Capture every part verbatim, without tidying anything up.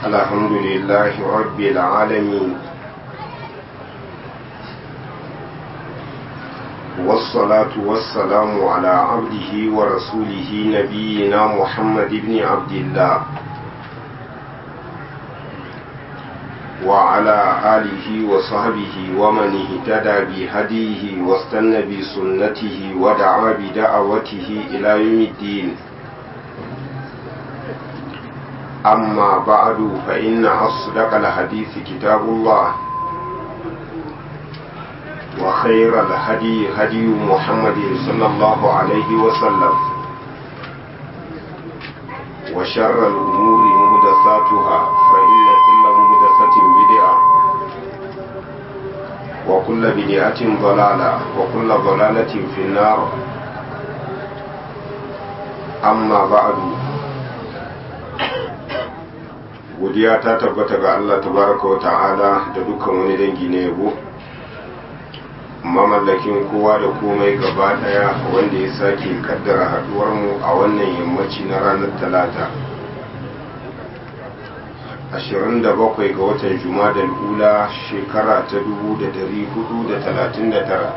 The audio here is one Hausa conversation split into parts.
الحمد لله رب العالمين والصلاة والسلام على عبده ورسوله نبينا محمد بن عبد الله وعلى آله وصحبه ومن اهتدى بهديه واستنى بسنته ودعا بدعوته إلى يوم الدين. أما بعد فإن أصدق الحديث كتاب الله وخير الهدي هدي محمد صلى الله عليه وسلم وشر الأمور محدثاتها فإن كل محدثة بدعة وكل بدعة ضلالة وكل ضلالة في النار. أما بعد godiya ta tabbata ga Allah tabaraka wa ta'ala da dukkan wani dangi na yabo, mamallakin kowa da komai gaba daya wanda ya sake kaddara haduwar mu a wannan yammaci na ranar talata ashirin da bakwai ga watan Jumadal Ula shekara ta dubu da dari hudu da talatin da tara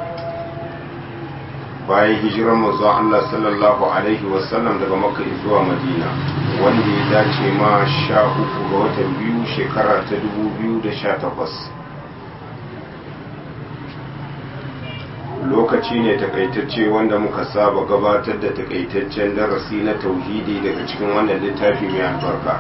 bayan hijirar manzo Allah sallallahu alaihi wasallam daga Makka zuwa Madina, wanda ya dace ma sha uku ga watan biyu shekara ta dubu biyu da sha takwas. Lokaci ne takaitacce wanda muka saba gabatar da takaitaccen darasi na tauhidi daga cikin wannan littafi mai albarka,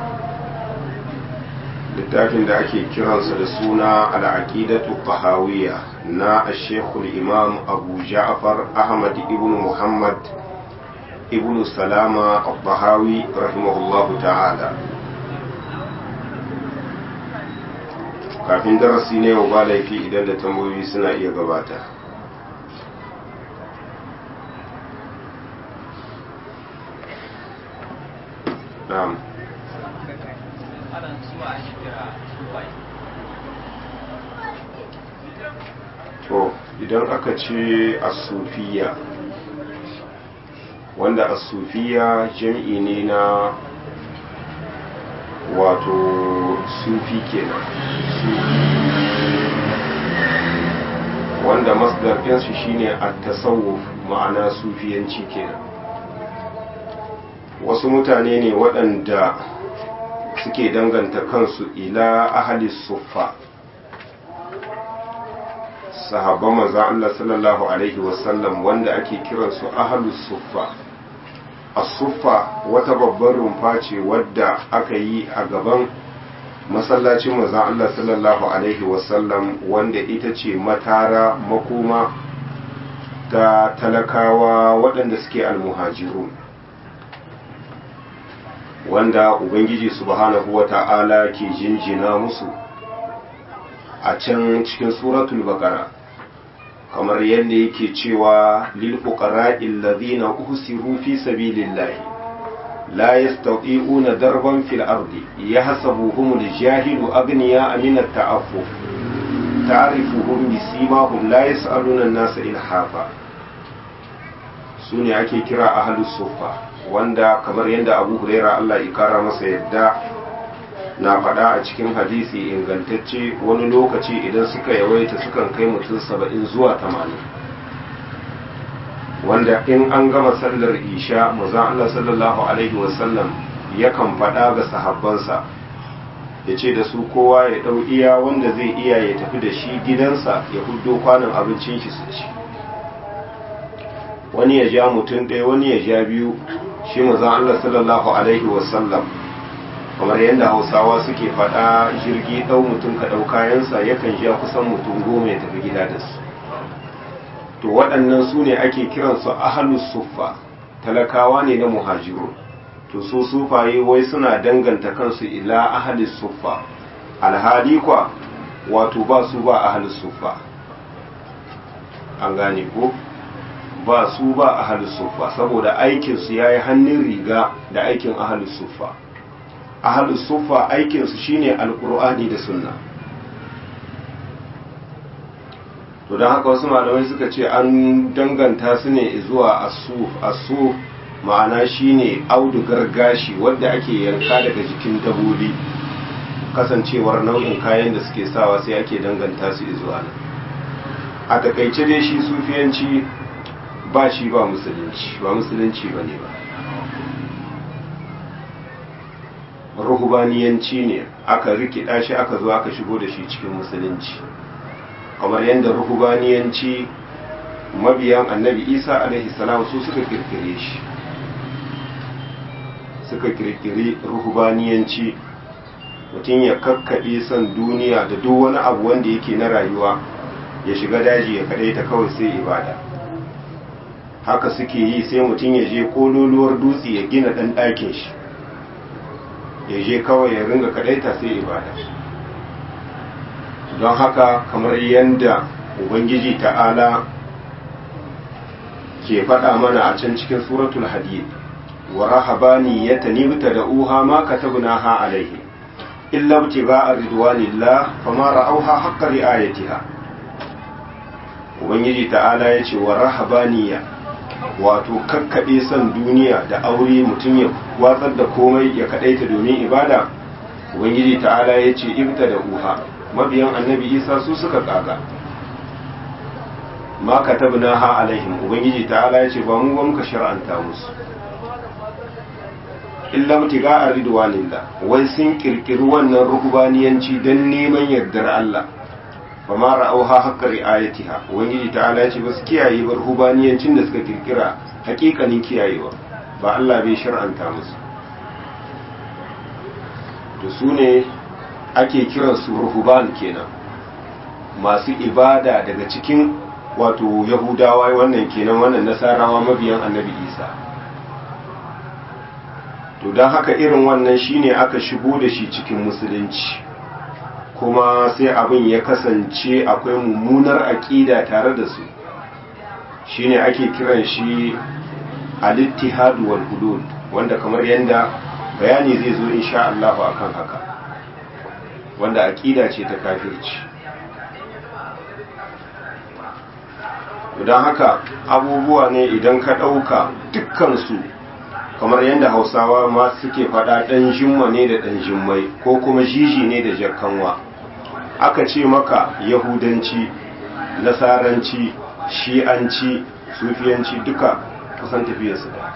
littafin da ake kiransa da suna al-aqidatu tahawiyya na Sheikhul Imam Abu Ja'far Ahmad ibn Muhammad ibn Salama al-Tahawi rahimahullahu ta'ala. Kafin darasi ne yau ba laifi idan da tambayoyi suna iya gabata. Na'am. To idan aka ce as-sufiya, wanda as-sufiya jam'i ne na wato sufi kenan, wanda masdar ɗinsu shine at-tasawuf, ma'ana sufiyanci kenan. Wasu mutane ne waɗanda suke danganta kansu ila ahli suffa, sahabban manzon Allah sallallahu alaihi wasallam, wanda ake kiransu ahlus suffa. As-suffa wata babbar rumfa ce wadda aka yi a gaban masallacin manzon Allah sallallahu alaihi wasallam, wanda ita ce matara makoma ta talakawa waɗanda suke almuhajirun, wanda ubangiji subhanahu wata'ala ke jinjina musu a can cikin suratul baqara, kamar yadda yake cewa lil fuqara'il ladhina uhsiru fi sabilillahi la yastati'una darban fil ardi yahsabuhumul jahilu aghniya min at-ta'affuf ta'rifuhum bisimahum la yas'aluna an-nasa ilhafa. Sune ake kira ahlus suffa, wanda kamar yadda Abu Huraira Allah ya kara masa yadda na faɗa a cikin hadisi ingantacce, wani lokaci idan suka yawaita sukan kai mutum saba'in zuwa tamanin, wanda in an gama sallar isha manzon Allah sallallahu alaihi wasallam yakan faɗa ga sahabbansa ya ce da su kowa ya ɗau iya wanda zai iya ya tafi da shi gidansa ya huddo kwanan abincin shi su ci. Wani ya ja mutum ɗaya, wani ya ja biyu, shi manzon Allah sallallahu alaihi wasallam kamar yadda Hausawa suke faɗa, jirgi ɗau mutum ka ɗau kayansa yakan ja kusan mutum goma ya tafi gida da su. To waɗannan su ne ake kiransu ahlus suffa, talakawa ne na muhajiru. To su sufaye wai suna danganta kansu ila ahlus suffa, alhali kwa wato ba su ba ahlus suffa. An gane ko? Ba su ba ahlus suffa, saboda aikinsu ya yi hannun riga da aikin ahlus suffa. Ahlus suffa aikinsu shine alkur'ani da sunna. To don haka wasu malamai suka ce an danganta su ne zuwa asuf. Asuf ma'ana shine audugar gashi wadda ake yanka daga jikin dabobi kasancewar nau'in kayan da suke sawa sai ake danganta su zuwa nan. A takaice dai shi sufiyanci ba shi ba musulunci ba musulunci ba ne ba, ruhubaniyanci ne aka rikida shi aka zo aka shigo da shi cikin musulunci, kamar yadda ruhubaniyanci mabiyan annabi isa alaihi salam su suka kirkire shi, suka kirkiri ruhubaniyanci. Mutum ya kakkaɓe son duniya da duk wani abu wanda yake na rayuwa, ya shiga daji ya kadaita kawai sai ibada. Haka suke yi, sai mutum ya je kololuwar dutse ya gina ɗan ɗakin shi, ya je kawai ya ringa kadaita sai ibada. Don haka kamar yadda ubangiji ta'ala ke faɗa mana a can cikin suratul hadid, wa rahabaniyatan ibtada'uha ma katabnaha alaihim illa ibtigha'a ridwanillah fama ra'awha haqqa ri'ayatiha. Ubangiji ta'ala ya ce wa rahabaniya, wato kakkaɓe son duniya da aure, mutum ya watsar da komai ya kaɗaita domin ibada. Ubangiji ta'ala ya ce ibta da uha, mabiyan annabi isa su suka kaga ma katabna ha alaihim. Ubangiji ta'ala ya ce ba mu ba muka shar'anta musu, illa mutiga ridwanillah, wai sun kirkiri wannan rububaniyanci don neman yardar Allah. fa ma ra'auha haqqa ri'ayatiha. Ubangiji ta'ala ya ce ba su kiyaye ba rububaniyancin da suka kirkira hakikanin kiyayewa, ba Allah bai shar'anta musu. to su ne ake kiran su ruhuban kenan, masu ibada daga cikin wato yahudawa wannan kenan, wannan nasarawa mabiyan annabi isa. to don haka irin wannan shine aka shigo da shi cikin musulunci, kuma sai abin ya kasance akwai mummunar aƙida tare da su, shine ake kiran shi al-ittihad wal hudud, wanda kamar yanda bayani zai zo insha Allah akan haka, wanda aƙida ce ta kafirci. don haka abubuwa ne idan ka ɗauka dukkansu kamar yadda hausawa ma suke faɗa, ɗan jimma ne da ɗan jimmai, ko kuma jiji ne da jakkanwa. aka ce maka yahudanci, nasaranci, shi'anci, sufiyanci duka kusan tafiyarsu da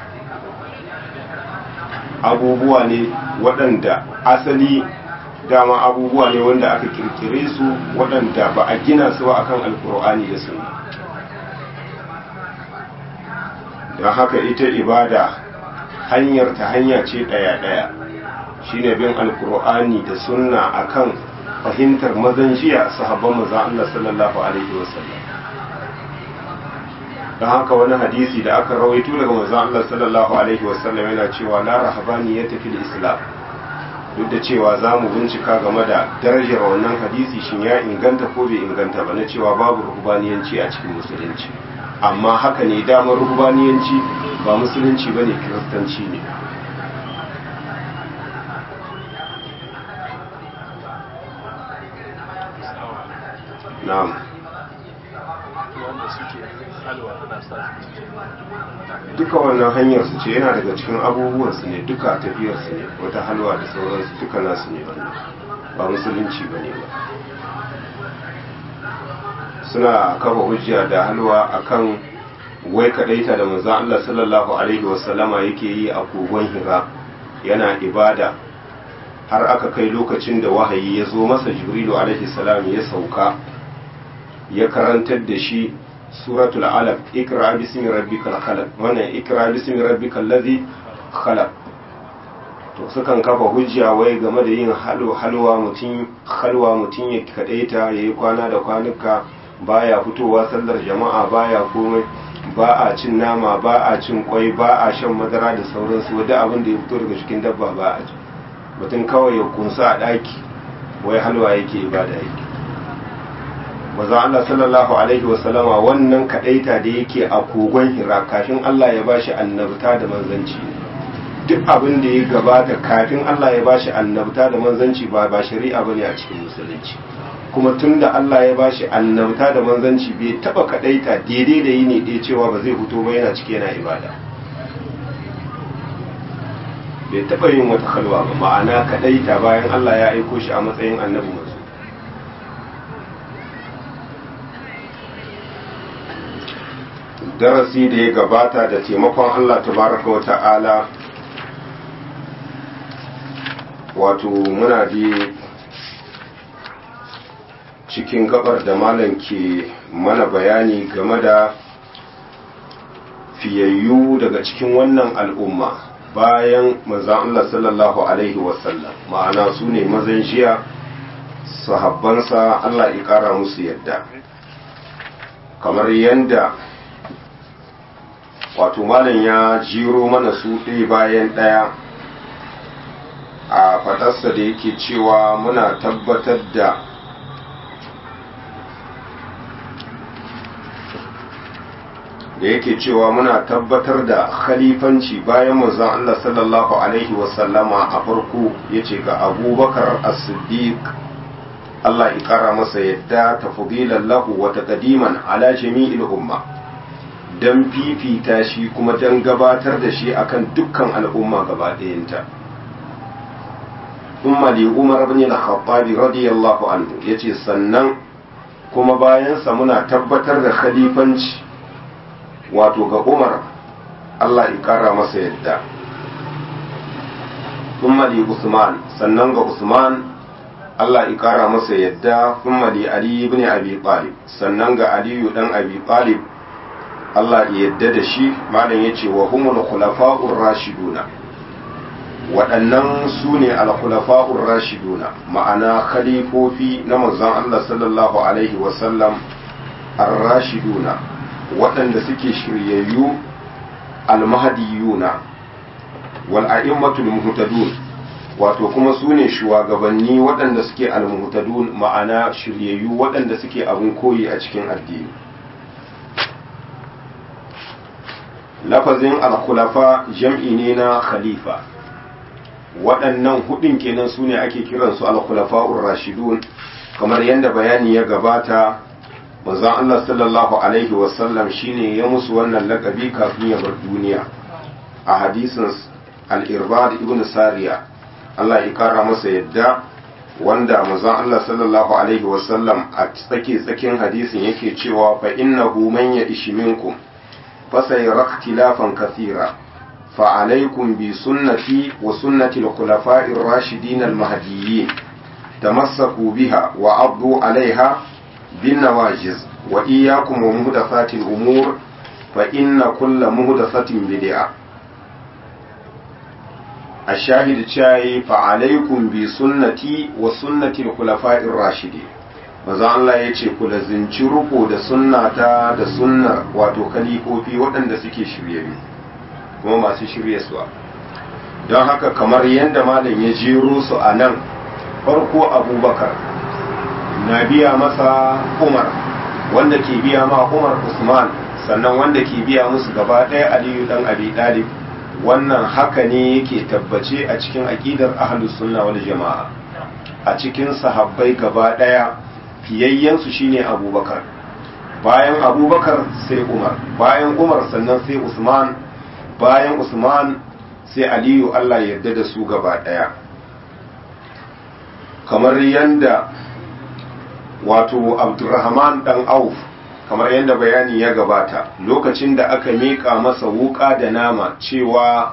abubuwa ne waɗanda asali dama abubuwa ne wanda aka kirkire su, waɗanda ba a gina su ba akan alkur'ani da sunna. don haka ita ibada hanyar ta hanya ce ɗaya-ɗaya, shine bin alkur'ani da sunna akan fahimtar mazan jiya sahabban maza Allah sallallahu alaihi wasallam. don haka wani hadisi da aka rawaito daga maza Allah sallallahu alaihi wasallam yana cewa la rahabani ya tafi islam. duk da cewa za mu bincika game da darajar wannan hadisi, shin ya inganta ko bai inganta ba, na cewa babu ruhubaniyanci a cikin musulunci. amma haka ne, damar ruhubaniyanci ba musulunci ba ne, kiristanci ne. na'am. duka wannan hanyar su ce, yana daga cikin abubuwan su ne, duka tafiyar su ne, wata halwa da sauransu duka nasu ne, ba musulunci ba ne ba. suna kafa hujja da halwa akan wai kadaita da manzon Allah sallallahu alaihi wasallama yake yi a kogon Hira, yana ibada har aka kai lokacin da wahayi ya zo masa, Jibrilu alaihi salam ya sauka ya karantar da shi suratul alaq, ikra bismi rabbikal khalaq, wannan ikra bismi rabbikal ladhi khalaq. to sukan kafa hujja wai game da yin halwa halwa mutum halwa mutum ya kadaita yayi kwana da kwanuka, baya fitowa sallar jama'a, baya komai, ba a cin nama, ba a cin kwai, ba a shan madara da sauransu, wadda abin da ya fito daga cikin dabba ba a ci. mutum kawai ya kunsa a daki wai halwa yake ibada yake. maza Allah sallallahu alaihi wasallama wannan kadaita da yake a kogon Hira kafin Allah ya bashi annabta da manzanci, duk abin da ya gabata kafin Allah ya bashi annabta da manzanci ba ba shari'a bane a cikin musulunci. kuma tunda Allah ya bashi annabta da manzanci bai taba kadaita daidai da yini ɗaya cewa ba zai fito ba yana cike yana ibada. bai taɓa yin wata halwa ba, ma'ana kaɗaita bayan Allah ya aiko shi a matsayin annabi manzo. Darasi da ya gabata da taimakon Allah tabaraka wa ta'ala, wato muna da cikin gabar da malam ke mana bayani game da fiyayyu daga cikin wannan al'umma bayan manzon Allah sallallahu alaihi wasallam, ma'ana su ne mazan jiya sahabbansa Allah ya kara musu yadda, kamar yadda wato malam ya jiro mana su ɗaya bayan ɗaya a fatarsa da yake cewa muna tabbatar da da yake cewa muna tabbatar da khalifanci bayan manzon Allah sallallahu alaihi wasallama a farko yace ga Abubakar As-Siddiq Allah ya kara masa yadda tafdilan lahu wa taqdiman ala jami'il umma, dan fifita shi kuma dan gabatar da shi akan dukkan al'umma gaba ɗayanta. Umma li Umar ibn al-Khattab radiyallahu anhu yace sannan kuma bayan sa muna tabbatar da khalifanci wato ga Umar Allah ya kara masa yadda. Umma li Usman sannan ga Usman Allah ya kara masa yadda. Umma li Ali ibn Abi Talib sannan ga Ali dan Abi Talib Allah ya yadda da shi. Malam yace wa humul khulafa'ur rashiduna, waɗannan su ne al-khulafa'ur rashiduna, ma'ana khalifofi na manzon Allah sallallahu alaihi wasallam ar-rashiduna, waɗanda suke shiryayyu al-mahdiyuna wal a'immatul muhtadun, wato kuma su ne shugabanni waɗanda suke al-muhtadun, ma'ana shiryayyu waɗanda suke abun koyi a cikin addini. Lafazin al-khulafa jam'i ne na khalifa, waɗannan hudun kenan su ne ake kiransu al-khulafa'ur rashidun, kamar yadda bayani ya gabata. Manzon Allah sallallahu alaihi wasallam shine ya musu wannan lakabi kafin ya bar duniya. A hadisin al-Irbad ibn Sariya Allah ya kara masa yadda, wanda manzon Allah sallallahu alaihi wasallam a tsake tsakin hadisin yake cewa fa innahu man ya'ish minkum fa sayara ikhtilafan kathira fa alaykum bi sunnati wa sunnati al-khulafa'ir rashidin al-mahdiyyin tamassaku biha wa 'addu 'alayha بالنواجز وإياكم ومهدثات الأمور فإن كل مهدثة بدعة. الشاهد الشاي فعليكم بسنتي وسنة الخلفاء الراشدين. maza Allah ya ce ku lazimci ruko da sunnata da sunnar wato kalifofi waɗanda suke shiryayyu kuma masu shiryaswa. Don haka kamar yadda malam ya jero su a nan, farko Abubakar na biya masa Umar, wanda ke biya ma Umar Usman, sannan wanda ke biya musu gaba ɗaya Aliyu dan Abi Talib. Wannan haka ne yake tabbace a cikin aqidar ahlus sunna wal jama'a. A cikin sahabbai gaba ɗaya fiyayyen su shine Abubakar, bayan Abubakar sai Umar, bayan Umar sannan sai Usman, bayan Usman sai Aliyu, Allah ya yarda da su gaba ɗaya. Kamar yanda wato Abdurrahman dan Auf, kamar yadda bayani ya gabata, lokacin da aka miƙa masa wuƙa da nama cewa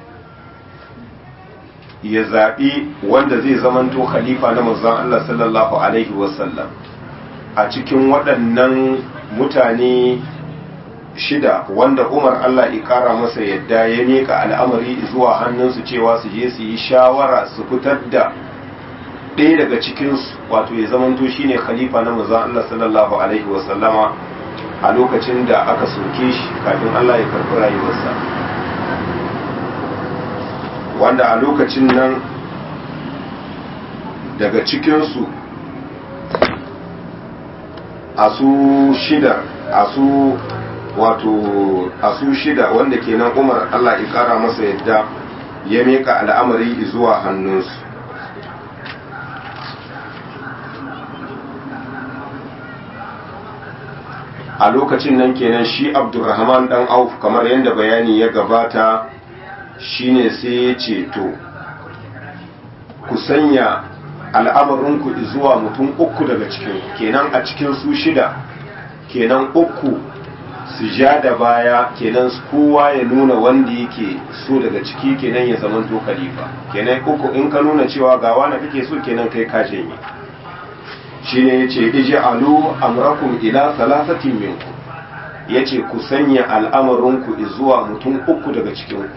ya zaɓi wanda zai zamanto khalifa na manzon Allah sallallahu alaihi wasallam, a cikin waɗannan mutane shida wanda Umar Allah ya ƙara masa yadda ya miƙa al'amari zuwa hannunsu cewa su je su yi shawara su fitar da ɗaya daga cikinsu, wato ya zamanto shine khalifa na manzon Allah sallallahu alaihi wasallama a lokacin da aka soke shi kafin Allah ya karɓi rayuwarsa, wanda a lokacin nan daga cikinsu a su shida a su wato a su shida wanda kenan Umar Allah ya ƙara masa yadda ya miƙa al'amari zuwa hannunsu. A lokacin nan kenan shi Abdurrahman dan Auf, kamar yadda bayani ya gabata, shine sai ya ce to ku sanya al'amarinku zuwa mutum uku daga cikin kenan a cikin su shida kenan uku su ja da baya kenan kowa ya nuna wanda yake so daga ciki kenan ya zamanto khalifa kenan uku in ka nuna cewa ga wani kake so kenan kai ka janye shine yace ij'alu amrakum ila thalathatin minkum yace ku sanya al'amarinku zuwa mutum uku daga cikin ku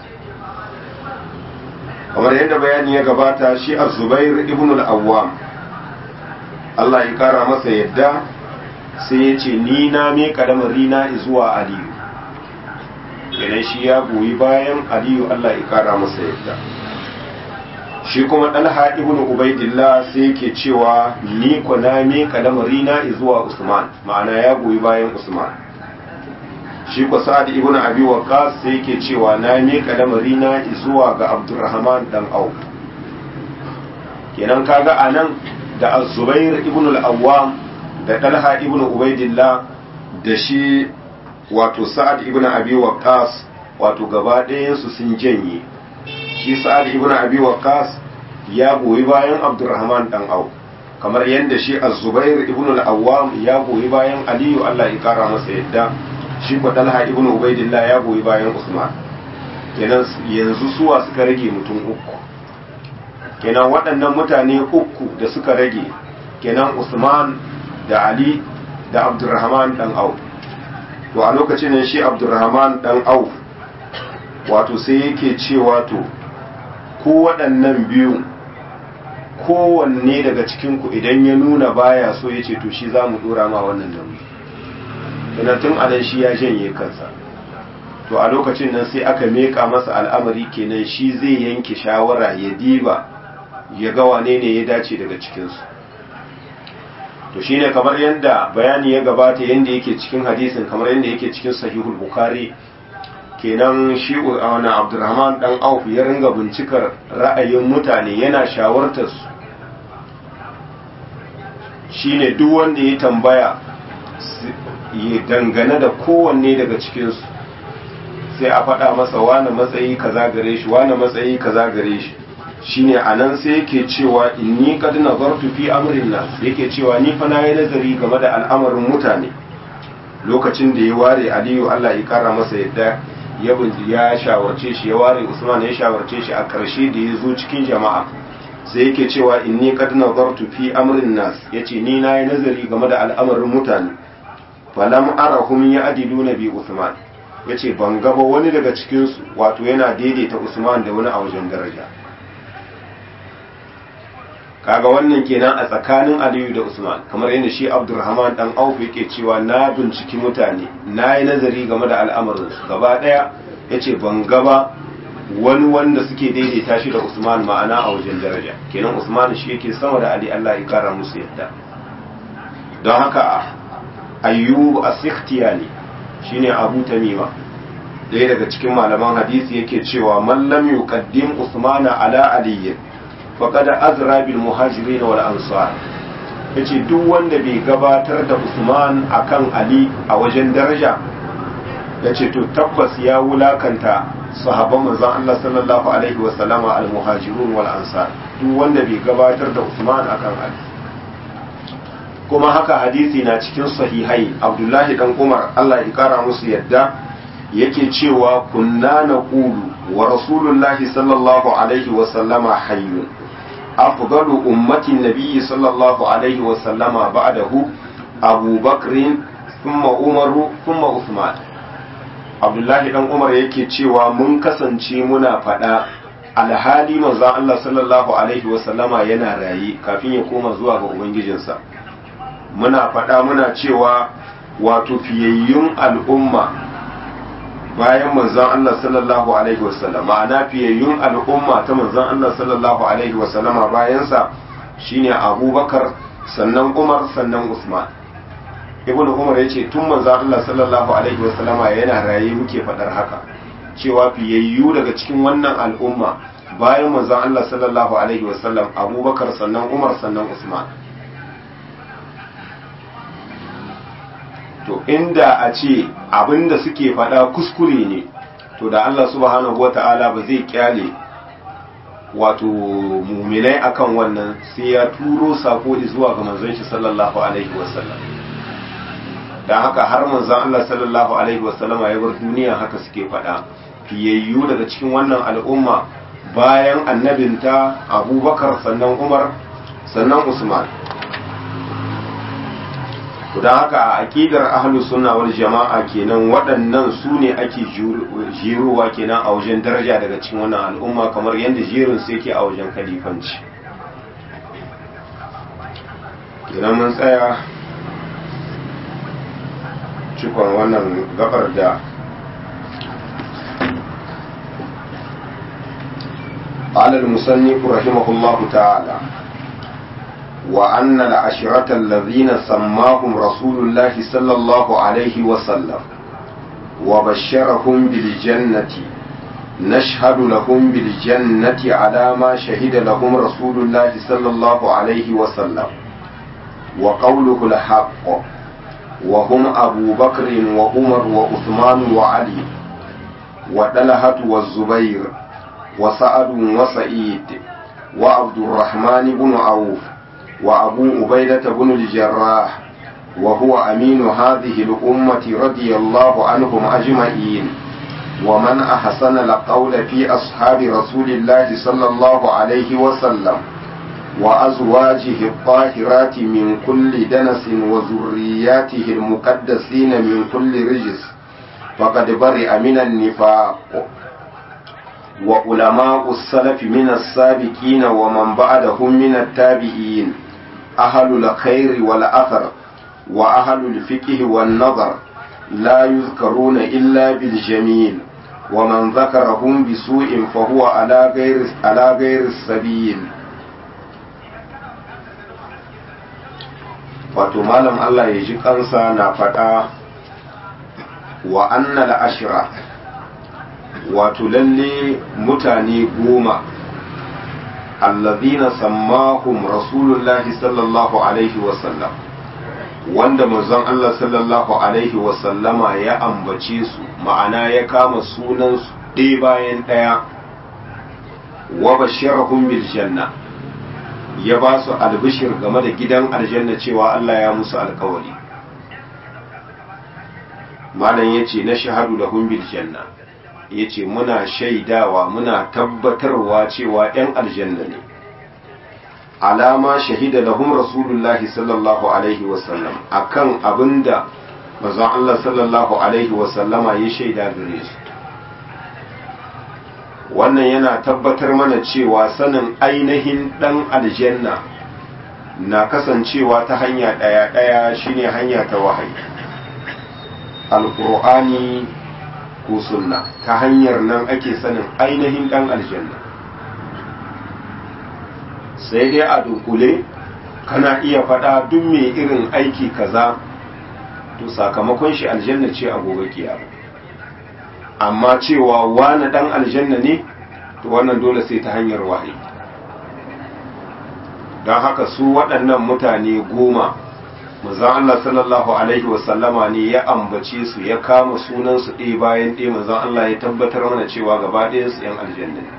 kamar yadda bayani ya gabata shi az-Zubair ibn al-Awwam Allah ya kara masa yadda sai ya ce ni na me kadamari na zuwa Aliyu idan shi ya goyi bayan Aliyu Allah ya kara masa yadda shi kuma Talha ibn Ubaidillah sai yake cewa ni ko na me kadamari na zuwa Usman ma'ana ya goyi bayan Usman shi ko Sa'ad ibn Abi Waqqas sai yake cewa na me kadamari na zuwa ga Abdurrahman dan Auf kenan kaga anan da Az-Zubair ibn al-Awwam da Talha ibn Ubaidillah da shi wato Sa'ad ibn Abi Waqqas wato gaba ɗayan su sun janye shi Sa'ad ibn Abi Waqqas ya goyi bayan Abdurrahman dan Auf kamar yadda shi Az-Zubair ibn al-Awwam ya goyi bayan Aliyu Allah ya kara masa yadda shi ko Talha ibn Ubaidillah ya goyi bayan Usman kenan yanzu suwa suka rage mutum uku kenan waɗannan mutane uku da suka rage kenan Usman da Ali da Abdurrahman dan Auf to a lokacin nan shi Abdurrahman dan Auf wato sai yake cewa to ko waɗannan biyu kowanne daga cikin ku idan ya nuna baya so yace to shi zamu dora ma wannan nauyi ina tun anan shi ya janye kansa to a lokacin nan sai aka meka masa al'amari kenan shi zai yanke shawara ya diba ya ga wane ne ya dace daga cikinsu to shine kamar yadda bayani ya gabata yadda yake cikin hadisin kamar yadda yake cikin sahihul bukhari kenan shi wani Abdurrahman dan Auf ya ringa bincikar ra'ayin mutane yana shawartar su shine duk wanda ya tambaya ya dangane da kowanne daga cikinsu sai a faɗa masa wani matsayi kaza gare shi wani matsayi kaza gare shi shine anan sai yake cewa inni qad nazartu fi amrin nas yake cewa ni fa nayi nazari game da al'amarin mutane lokacin da ya ware Aliyu Allah ya kara masa yadda ya ya shawarce shi ya ware Usman ya shawarce shi a ƙarshe da ya zo cikin jama'a sai yake cewa inni qad nazartu fi amrin nas yace ni nayi nazari game da al'amarin mutane falam arahum ya'diluna bi Usman yace ban gaba wani daga cikin su wato yana daidaita Usman da wani a wajen daraja kaga wannan kenan a tsakanin Aliyu da Usman kamar yadda shi Abdurrahman dan Auf yake cewa na binciki mutane na yi nazari game da al'amarin su gaba daya yace ban gaba wani wanda suke daidaita shi da Usman ma'ana a wajen daraja kenan Usman shi yake sama da Ali Allah ya kara musu yadda don haka Ayyub as-Sikhtiyani shine Abu Tamima ɗaya daga cikin malaman hadisi yake cewa man lam yuqaddim Usmana ala Ali faqad azra bil muhajirin wal ansar yace duk wanda bai gabatar da Usman akan Ali a wajen daraja yace to tabbas ya wulakanta sahabban manzon Allah sallallahu alaihi wa sallama al muhajirun wal ansar duk wanda bai gabatar da Usman akan Ali kuma haka hadisi na cikin sahihai Abdullahi dan Umar Allah ya kara musu yadda yake cewa kunna naqulu wa rasulullahi sallallahu alaihi wa sallama hayyun afdalu ummati nabiyyi sallallahu alaihi wa sallama ba'dahu Abu Bakr thumma Umar thumma Uthman Abdullahi dan Umar yake cewa mun kasance muna fada alhali manzo Allah sallallahu alaihi wa sallama yana rayi kafin ya koma zuwa ga ubangijinsa muna fada muna cewa wato fiyayyun al'umma bayan manzon Allah sallallahu alaihi wasallam ma'ana fiyayyun al'umma ta manzon Allah sallallahu alaihi wasallam bayan sa shine Abubakar sannan Umar sannan Usman Ibn Umar yace tun manzon Allah sallallahu alaihi wasallam yana raye muke fadar haka cewa fiyayyu daga cikin wannan al'umma bayan manzon Allah sallallahu alaihi wasallam Abubakar sannan Umar sannan Usman to inda a ce abinda suke faɗa kuskure ne to da Allah subhanahu wata'ala ba zai kyale wato muminai akan wannan sai ya turo sako zuwa ga manzon shi sallallahu alaihi wasallam. dan haka har manzon Allah sallallahu alaihi wasallama ya bar duniya haka suke faɗa, fiyayyu daga cikin wannan al'umma bayan annabinta Abubakar, sannan Umar, sannan Usman. don haka a aqidar ahlus sunna wal jama'a kenan waɗannan su ne ake jirowa kenan a wajen daraja daga cikin wannan al'umma, kamar yadda jerin su yake a wajen khalifanci. kenan mun tsaya cikon wannan gabar da قال المصنف رحمه الله تعالى: وأن العشرة الذين سماهم رسول الله صلى الله عليه وسلم وبشرهم بالجنة نشهد لهم بالجنة على ما شهد لهم رسول الله صلى الله عليه وسلم، وقوله الحق، وهم أبو بكر وعمر وعثمان وعلي وطلحة والزبير وسعد وسعيد وعبد الرحمن بن عوف وأبو عبيدة بن الجراح، وهو أمين هذه الأمة رضي الله عنهم أجمعين، ومن أحسن القول في أصحاب رسول الله صلى الله عليه وسلم وأزواجه الطاهرات من كل دنس وذرياته المقدسين من كل رجس فقد برئ من النفاق. وعلماء السلف من السابقين ومن بعدهم من التابعين أهل الخير والأثر وأهل الفقه والنظر لا يذكرون إلا بالجميل، ومن ذكرهم بسوء فهو على غير على غير السبيل. wato malam Allah ya ji kansa na faɗa wa annal ashra, wato lalle mutane goma allazina sammahum rasulullahi sallallahu alaihi wasallam, wanda manzon Allah sallallahu alaihi wasallama ya ambace su, ma'ana ya kama sunansu ɗaya bayan ɗaya, wa bashirahum bil janna, ya ba su albishir game da gidan aljanna cewa Allah ya musu alkawari. malam yace na shahadu lahum bil janna, yace muna shaidawa muna tabbatarwa cewa ɗan aljanna ne, alama shahida lahum rasulullahi sallallahu alaihi wasallam, akan abinda manzon Allah sallallahu alaihi wasallama ya shaida gare su. wannan yana tabbatar mana cewa sanin ainihin ɗan aljanna na kasancewa ta hanya ɗaya ɗaya shine hanya ta wahayi, alqur'ani ko sunna. ta hanyar nan ake sanin ainihin ɗan aljanna. sai dai a dunkule kana iya faɗa duk mai irin aiki kaza to sakamakon shi aljanna ce a gobe kiyama, amma cewa wani ɗan aljanna ne to wannan dole sai ta hanyar wahayi. don haka su waɗannan mutane goma manzon Allah sallallahu alaihi wasallama ne ya ambace su, ya kama sunansu ɗaya bayan ɗaya, manzon Allah ya tabbatar mana cewa gaba ɗayansu ‘yan aljanna ne.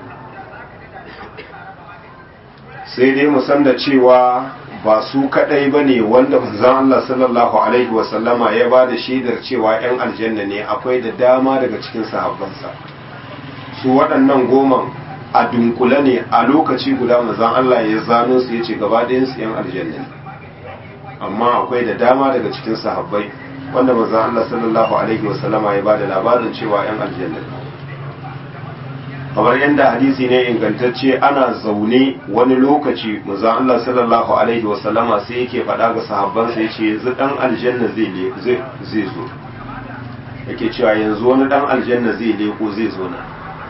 sai dai mu san da cewa ba su kaɗai ba ne wanda manzon Allah sallallahu alaihi wasallama ya ba da shaidar cewa ‘yan aljanna ne, akwai da dama daga cikin sahabbansa. su waɗannan goman a dunkule ne a lokaci guda manzon Allah ya zano su ya ce gaba ɗayansu ‘yan aljanna ne, amma akwai da dama daga cikin sahabbai wanda manzon Allah sallallahu alaihi wasallama ya ba da labarin cewa ‘yan aljanna ne. kamar yadda hadisi ne ingantacce, ana zaune wani lokaci manzon Allah sallallahu alaihi wasallama sai yake faɗa ga sahabbansa ya ce yanzu ɗan aljanna zai zo, yake cewa yanzu wani ɗan aljanna zai leko zai zo na.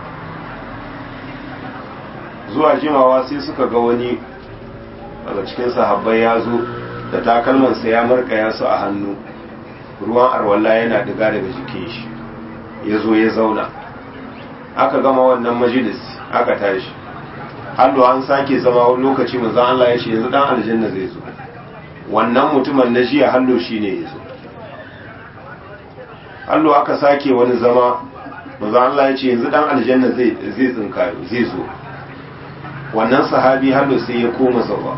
zuwa jimawa sai suka ga wani daga cikin sahabbai ya zo da takalmansa ya markaya su a hannu, ruwan arwalla yana diga daga jikin shi, ya zo ya zauna. aka gama wannan majalis aka tashi, hallo an sake zama wani lokaci manzon Allah ya ce yanzu dan aljanna zai zo. wannan mutumin na jiya hallo shine ya zo. hallo aka sake wani zama manzo Allah ya ce yanzu dan aljanna zai zai tsinkayo zai zo. Wannan sahabi hallo sai ya koma zawa.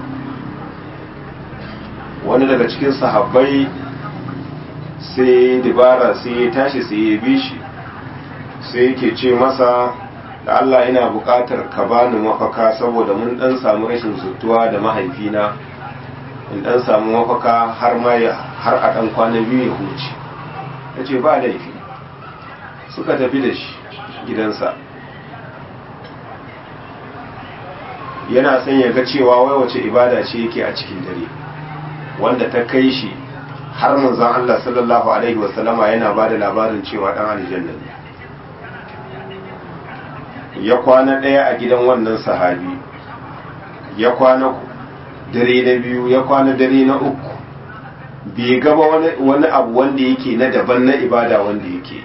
Wani daga cikin sahabbai sai dibara sai ya tashi sai ya bi shi sai yake ce masa da Allah ina buƙatar ka bani mafaka saboda mun dan samu rashin zutuwa da mahaifina, in dan samu mafaka har ma ya har a dan kwana biyu ya huce. Yace ba laifi. Suka tafi da shi gidansa. Yana son ya ga cewa wai wace ibada ce yake a cikin dare wanda ta kai shi har manzon Allah sallallahu alaihi wasallama yana ba da labarin cewa dan aljanna ne. Ya kwana ɗaya a gidan wannan sahabi, ya kwana dare na biyu, ya kwana dare na uku, bai gaba wani, wani abu wanda yake na daban na ibada wanda yake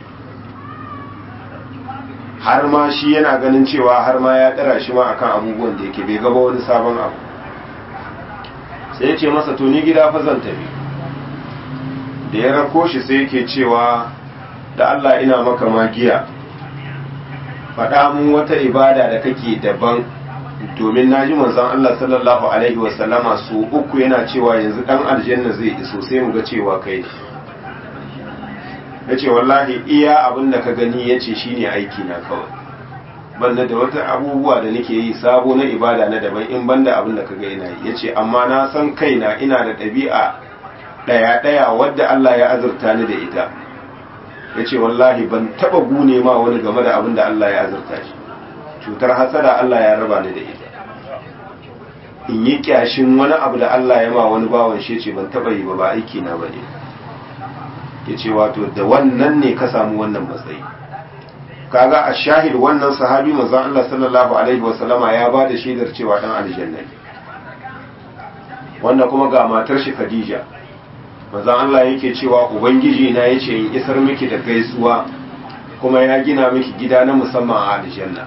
har ma shi yana ganin cewa har ma ya ɗara shi ma akan abubuwan da yake bai gaba wani sabon abu. Sai ya ce masa to ni gida fa zan tafi. Da ya rako shi sai yake cewa da Allah ina maka magiya, faɗa mun wata ibada da kake daban, domin na ji manzon Allah sallallahu alaihi wasallama su uku yana cewa yanzu ɗan aljanna zai iso, sai mu ga cewa kai ya ce wallahi iya abin da ka gani ya ce shi ne aiki na kawai, banda da wata abubuwa da nake yi sabo na ibada na daban in banda abin da ka ga ina yi. Ya ce amma na san kaina ina da ɗabi'a ɗaya-ɗaya wadda Allah ya azurta ni da ita. Ya ce wallahi ban taba gune ma wani game da abin da Allah ya azurta shi, cutar hasada Allah ya raba ni da ita, in yi kyashin wani abu da Allah ya ma wani bawan shi ce ban taba yi ba, ba aiki na bane. Ya ce wato da wannan ne ka samu wannan matsayi. Kaga a shahid wannan sahabi manzon Allah sallallahu alaihi wasallama ya ba da shaidar cewa dan aljanna ne. Wanda kuma ga matar shi Khadija, manzon Allah yake cewa ubangiji na yace in isar miki da gaisuwa kuma ya gina miki gida na musamman a aljanna.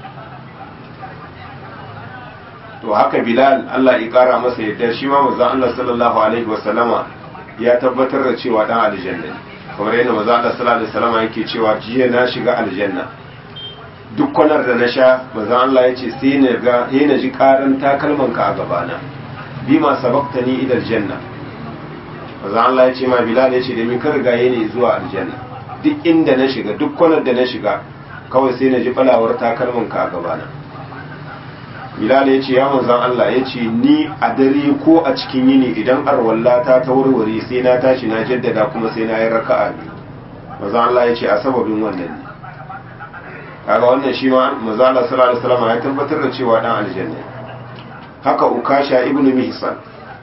To haka Bilal Allah ya kara masa yadda shi ma manzon Allah sallallahu alaihi wasallama ya tabbatar da cewa dan aljanna ne, kamar yadda manzon Allah sallallahu alaihi wasallama yake cewa jiya na shiga aljanna, duk kwanar da na sha manzon Allah yace sai na ga sai na ji karan takalman ka a gabana, bima sabaqtani ila aljanna. Maza Allah ya ce ma Bilal ya ce da mi ka rigaye ne zuwa aljanna, duk inda na shiga duk kwanar da na shiga kawai sai na ji falawar takalmin ka a gabana. Bilal ya ce ya manzan Allah ya ce ni a dare ko a cikin yini idan arwallata ta warware sai na tashi na jaddada kuma sai na yi raka'a biyu. Maza Allah ya ce a sababin wannan ne. Kaga wannan shi ma maza Allah sallallahu alaihi wasallam ya tabbatar da cewa dan aljanna. Haka Ukasha ibnu Mihsan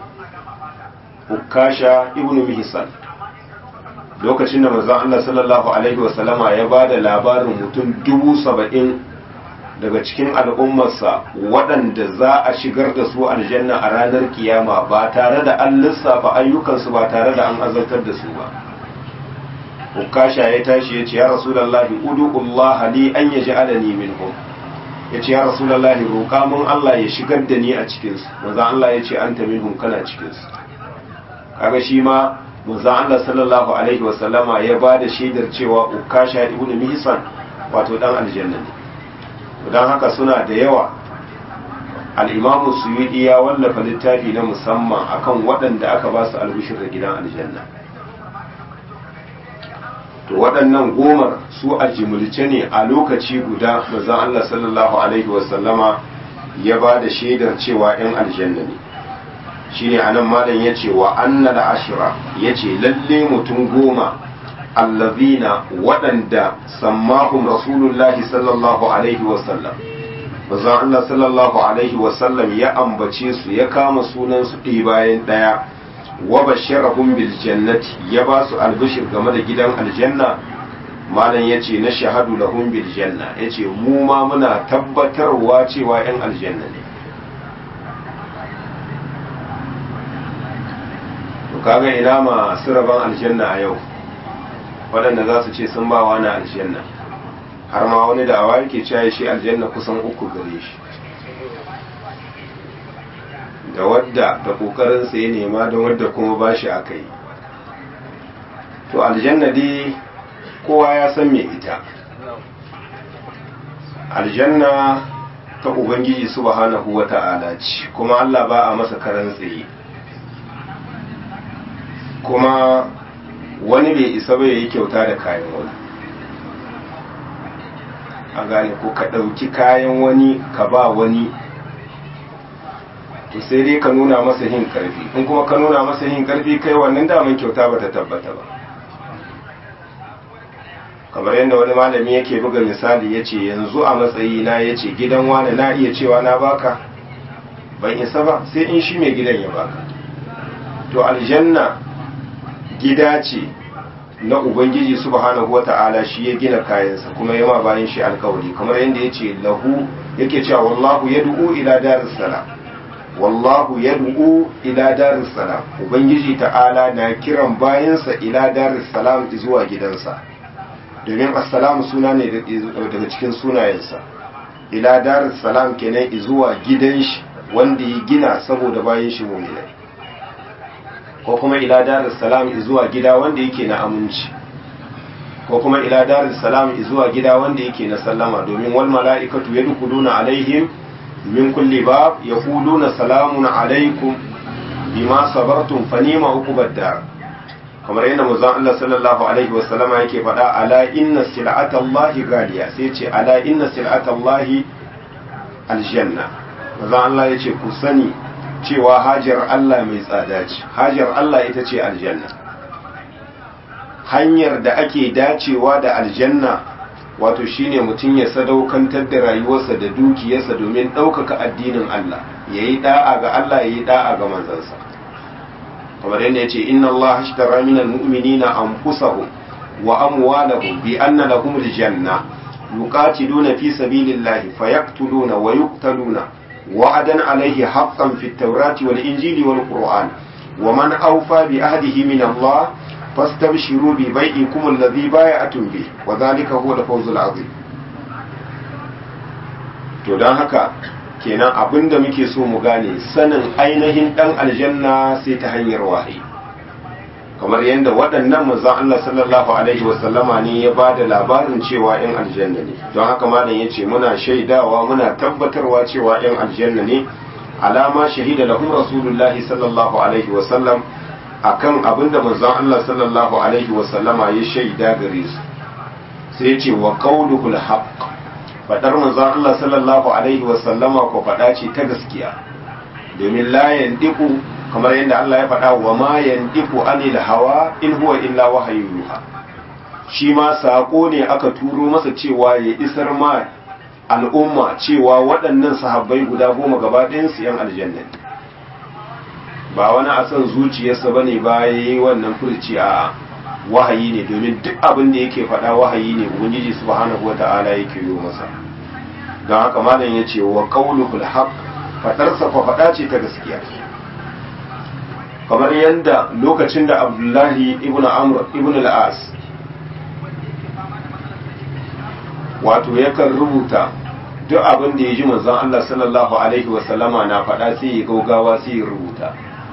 Ukasha ibn Mihsan lokacin da manzon Allah sallallahu alaihi wasallama ya bada labarin mutum dubu saba'in daga cikin al'ummarsa waɗanda za a shigar da su aljanna a ranar kiyama ba tare da an lissafa ayyukansu ba tare da an azabtar da su ba. Ukasha ya tashi ya ce ya Rasulullahi ud'ullaha li an yaj'alani minhum. Ya ce ya Rasulullahi roƙa mun Allah ya shigar da ni a cikinsu. Manzon Allah ya ce anta minhum, kana cikinsu. Kaga shi ma manzon Allah sallallahu alaihi wasallama ya ba da shaidar cewa Ukasha ibn Mihsan wato dan aljanna ne. Dan haka suna da yawa. Al-Imam Suyuti ya wallafa littafi na musamman akan waɗanda aka ba su albishir da gidan aljanna. To waɗannan gomar su a jimilce ne a lokaci guda manzon Allah sallallahu alaihi wasallama ya ba da shaidar cewa ‘yan aljanna ne. Shine anan malam yace wa anna da ashira yace lalle mutum goma allazina waɗanda sammahum rasulullahi sallallahu alaihi wasallam manzon Allah sallallahu alaihi wasallam ya ambace su ya kama sunan su ɗi bayan ɗaya wa basharahum bil jannati ya ba su albishir game da gidan aljanna. Malam yace na shahadu lahum bil janna yace mu ma muna tabbatarwa cewa yan aljanna ne. Kaga ina masu rabon aljanna a yau waɗanda za su ce sun ba wani aljanna, har ma wani da awa yake cewa shi aljanna kusan uku gare shi, da wadda da ƙoƙarinsa ya nema da wadda kuma ba shi aka yi. To aljanna dai kowa ya san me ita, aljanna ta ubangiji subhanahu wata'ala ce, kuma Allah ba a masa karan tsaye, kuma wani bai isa bai yi kyauta da kayan wani. A gane ko ka ɗauki kayan wani ka ba wani, to sai dai ka nuna masa hin karfi, in kuma ka nuna masa hin karfi kai wannan daman kyauta ba ta tabbata ba. Kamar yadda wani malami yake buga misali ya ce, yanzu a matsayina ya ce gidan wani na iya cewa na baka, ban isa ba sai in shi mai gidan ya baka. To aljanna gida ce na ubangiji subhanahu wata'ala, shi ya gina kayansa kuma yama bayan shi alkawari, kamar yadda ya ce lahu yake cewa wallahu yad'u ila daris salam, wallahu yad'u ila daris salam, ubangiji ta'ala na kiran bayansa ila daris salam zuwa gidansa, domin assalamu suna ne daga cikin sunayensa. Ila daris salam kenan zuwa gidan shi wanda ya gina saboda bayan shi mu'minai, ko kuma ila daris salam zuwa gida wanda yake na aminci, ko kuma ila daris salam zuwa gida wanda yake na sallama, domin wal mala'ikatu yadkhuluna alaihim min kulli bab yaquluna salamun alaikum bima sabartum fa ni'ma uqubad dar. Kamar yadda manzon Allah sallallahu alaihi wasallama yake faɗa, ala inna sil'atallahi ghaliya, sai ce ala inna sil'atallahi aljanna. Manzon Allah yace ku sani cewa hajar Allah mai tsada ce, hajar Allah ita ce aljanna. Hanyar da ake dacewa da aljanna wato shine mutum ya sadaukantar da rayuwarsa da dukiyarsa domin ɗaukaka addinin Allah, yayi da'a ga Allah, yayi da'a ga manzansa. kamar yadda yace inna Allah ashtara minal mu'minina anfusahum wa amwalahum bi anna lahumul janna yuqatiluna fi sabilillahi fayaqtuluna wa yuqtaluna wa'adan alayhi haqqan fit tawrati wal injili wal qur'an wa man awfa bi ahdihi min Allah fastabshiru bi bai'ikum alladhi bay'atum bih wa dhalika huwa al-fawzul 'azim. To dan haka kenan abinda muke so mu gane sanin ainihin dan aljanna sai ta hanyar wahayi, kamar yadda waɗannan manzon Allah sallallahu alaihi wasallama ne ya bada labarin cewa yan aljanna ne. Don haka malam yace muna shaidawa muna tabbatarwa cewa yan aljanna ne, alama shahida lahum rasulullahi sallallahu alaihi wasallam, akan abinda manzon Allah sallallahu alaihi wasallama ya shaida gare su. Sai yace wa qawluhul haqq, fadar manzon Allah sallallahu alaihi wasallama ko fada ce ta gaskiya, domin la yandiku kamar yadda Allah ya faɗa wa ma yandiku anil hawa in huwa illa wahayin yuha, shi ma sako ne aka turo masa cewa ya isar ma al'umma cewa waɗannan sahabbai guda goma gaba ɗayan su yan aljanna, ba wani a san zuciyarsa bane ba yayi wannan furci, a wahayi ne, domin duk abin da yake faɗa wahayi ne ubangiji subhanahu wata'ala yake yi masa. Don haka malam ya ce wa qauluhul haqq, fadarsa fa faɗa ce ta gaskiya, kamar yadda lokacin da Abdullahi ibn Amr ibn al-As wato yakan rubuta duk abin da ya ji manzon Allah sallallahu alaihi wasallama na faɗa sai ya gaugawa sai ya rubuta.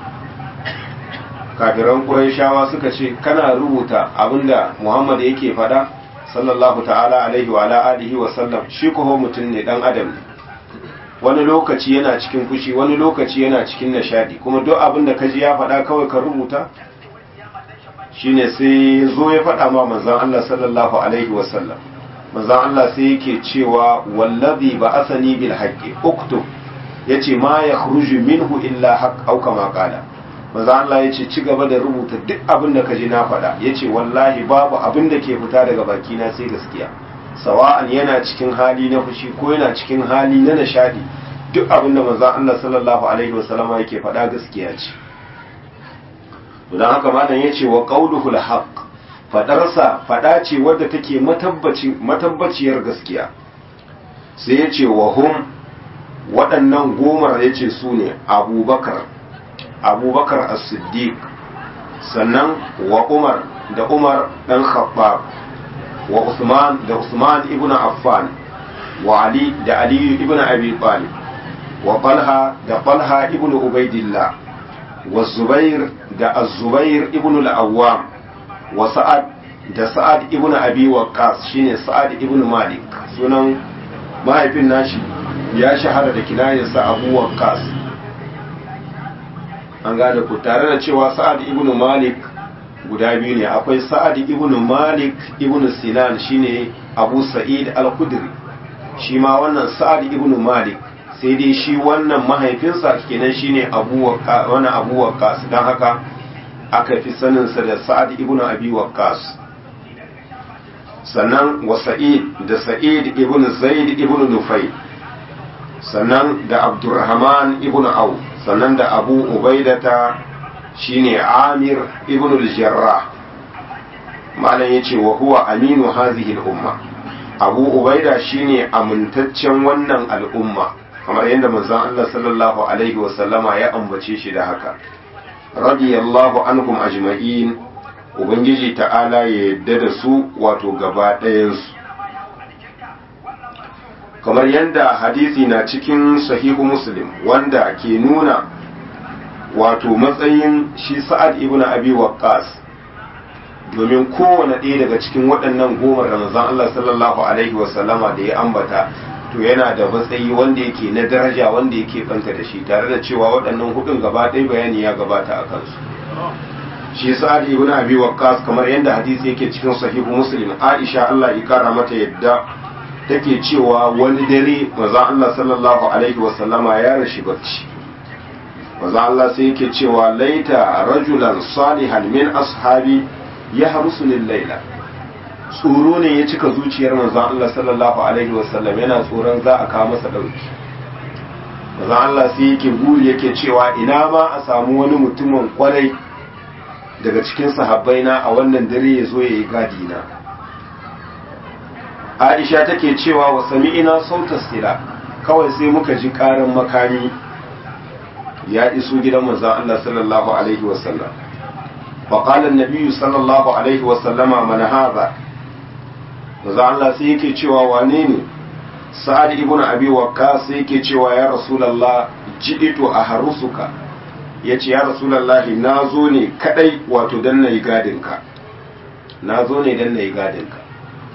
Kafiran Qurayshawa suka ce kana rubuta abinda Muhammad yake faɗa sallallahu ta'ala alaihi wa ala alihi wa sallam, shi ko mutum ne dan adam ne, wani lokaci yana cikin fushi wani lokaci yana cikin nishadi, kuma duk abinda kaji ya faɗa kawai ka rubuta. Shine sai zo ya faɗa ma manzon Allah sallallahu alaihi wa sallam, manzon Allah sai yake cewa wallazi ba'athani bil haqqi uktub, yace ma yakhruju minhu illa haqq au kama qala. Manzo Allah ya ce ci gaba da rubuta duk abin da ka ji na faɗa, ya ce wallahi babu abin da ke fita daga bakina sai gaskiya, sawa'an yana cikin hali na fushi ko yana cikin hali na nishadi, duk abin da manzo Allah sallallahu alaihi wasallama yake faɗa gaskiya ce. Don haka malam ya ce wa qauluhu al-haqq, fadarsa faɗa ce wadda take matabbaci matabbaciyar gaskiya. Sai ya ce wa hum, waɗannan gomar ya ce su ne Abubakar abubakar as-siddiq, sannan wa umar da umar dan khattab, wa usman da usman ibn affan, wa ali da ali ibn abi talib, wa talha da talha ibn ubaidillah, wa zubair da az-zubair ibn al-awwam, wa sa'ad da sa'ad ibn abi waqqas, shine sa'ad ibn malik sunan mahaifin nashi ya shahara da kinayarsa Abu Waqqas an gane ku, tare da cewa Sa'ad ibn Malik guda biyu ne, akwai Sa'ad ibn Malik ibn Sinan shine Abu Sa'id al-Khudri, shi ma wannan Sa'ad ibn Malik, sai dai shi wannan mahaifinsa kenan shine Abu Waqqas, wannan Abu Waqqas, dan haka aka fi sanin sa da Sa'ad ibn Abi Waqqas. Sannan wa Sa'id da Sa'id ibn Zaid ibn Nufayl, sannan da Abdurrahman ibn Auf, sannan da Abu Ubaidata shine Amir ibn al-Jarrah. malam yace wa huwa aminu hazihi al-umma, Abu Ubaida shine amintaccen wannan al'umma, kamar yadda manzon Allah sallallahu alaihi wa sallama ya ambace shi da haka. Radiyallahu anhum ajma'in, ubangiji ta'ala ya yadda da su wato gaba ɗayansu. Kamar yadda hadisi na cikin sahihu Muslim wanda ke nuna wato matsayin shi Sa'ad ibn Abi Waqqas, domin kowane ɗaya daga cikin waɗannan goma Ramazan Allah sallallahu alaihi wasallama da ya ambata to yana da matsayi wanda yake na daraja wanda yake banta da shi, tare da cewa waɗannan hudun gaba ɗaya bayani ya gabata a kansu. Shi Sa'ad ibn Abi Waqqas, kamar yadda hadisi yake cikin sahihu Muslim, Aisha Allah ya kara mata yadda take cewa wani dare manzo Allah sallallahu alaihi wasallama ya rashi bacci. Manzo Allah sai yake cewa laita rajulan salihan min ashabi ya harusu laila. Tsoro ne ya cika zuciyar manzo Allah sallallahu alaihi wasallam, yana tsoron za a kawo masa dauki. Manzo Allah sai yake buri yake cewa ina ma a samu wani mutumin kwarai daga cikin sahabbaina a wannan dare ya zo ya yi gadi na. Aisha take cewa wa sami'ina sautas sila, kawai sai muka ji karan makami ya iso gidan manzon Allah sallallahu alaihi wasallam. Fa qala an-nabiy sallallahu alaihi wasallama man hadha, manzon Allah sai yake cewa wane ne? Sa'ad ibn Abi Waqqas sai yake cewa ya Rasulullah jiditu ahrusuka, yace ya Rasulullah nazo ne kadai wato dan nayi gadin ka, nazo ne dan nayi gadin ka.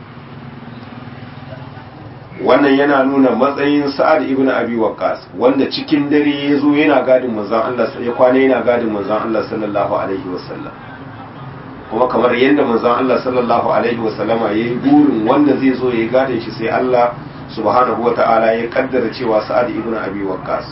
Wannan yana nuna matsayin Sa'ad ibn Abi Waqqas, wanda cikin dare ya zo yana gadin manzon Allah, ya kwana yana gadin manzon Allah sallallahu alaihi wasallam. Kuma kamar yadda manzon Allah sallallahu alaihi wasallama yayi burin wanda zai zo yayi gadin shi, sai Allah subhanahu wata'ala ya kaddara cewa Sa'ad ibn Abi Waqqas.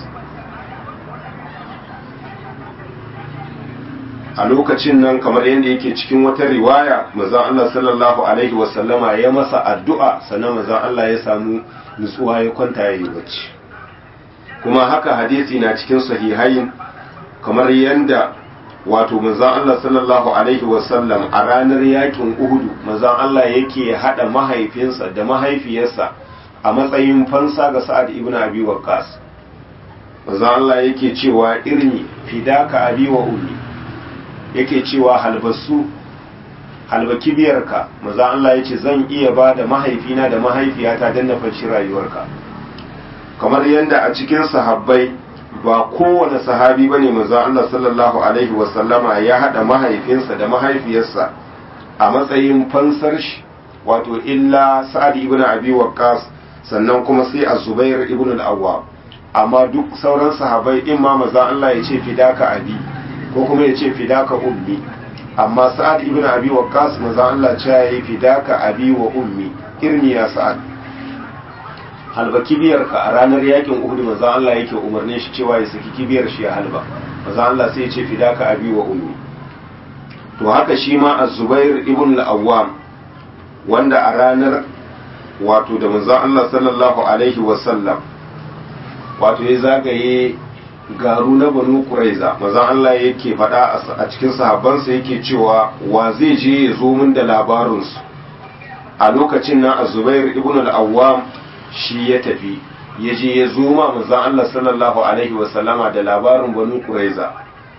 A lokacin nan, kamar yadda yake cikin wata riwaya, manzon Allah sallallahu alaihi wasallama ya masa addu'a, sannan manzon Allah ya samu nutsuwa ya kwanta ya yi bacci. Kuma haka hadisi na cikin sahihain, kamar yadda wato manzon Allah sallallahu alaihi wasallam a ranar yakin Uhudu, manzon Allah yake hada mahaifinsa da mahaifiyarsa a matsayin fansa ga Sa'ad ibn Abi Waqqas. Manzon Allah yake cewa irni fidaka abi wa ummi, yake cewa halbasu halbaki biyarka, maza Allah ya ce zan iya ba da mahaifina da mahaifiyata don na fanci rayuwarka. Kamar yadda a cikin sahabbai ba kowane sahabi ba ne maza Allah sallallahu alaihi wasallama ya haɗa mahaifinsa da mahaifiyarsa a matsayin fansar shi, wato illa Sa'ad ibn Abi Waqqas, sannan kuma sai Az-Zubair ibn al-Awwam. Amma duk sauran sahabbai in ma maza Allah ya ce fidaka abi ko kuma ya ce fidaka ummi, amma Sa'ad ibn Abi Waqqas maza Allah ce ya yi fidaka abi wa ummi, irni ya Sa'ad, halba kibiyarka. A ranar yakin Uhud maza Allah yake umarnin shi cewa ya saki kibiyar shi ya halba, maza Allah sai ya ce fidaka abi wa ummi. To haka shi ma Az-Zubair ibn al-Awwam, wanda a ranar wato da maza Allah sallallahu alaihi wasallam wato ya zagaye garu na Banu Quraiza, mazan Allah yake faɗa a cikin sahabbansa yake cewa wa zai je ya zo min da labarinsu. A lokacin nan Az-Zubair ibn al-Awwam shi ya tafi, ya je ya zo ma mazan Allah sallallahu alaihi wa sallama da labarin Banu Quraiza,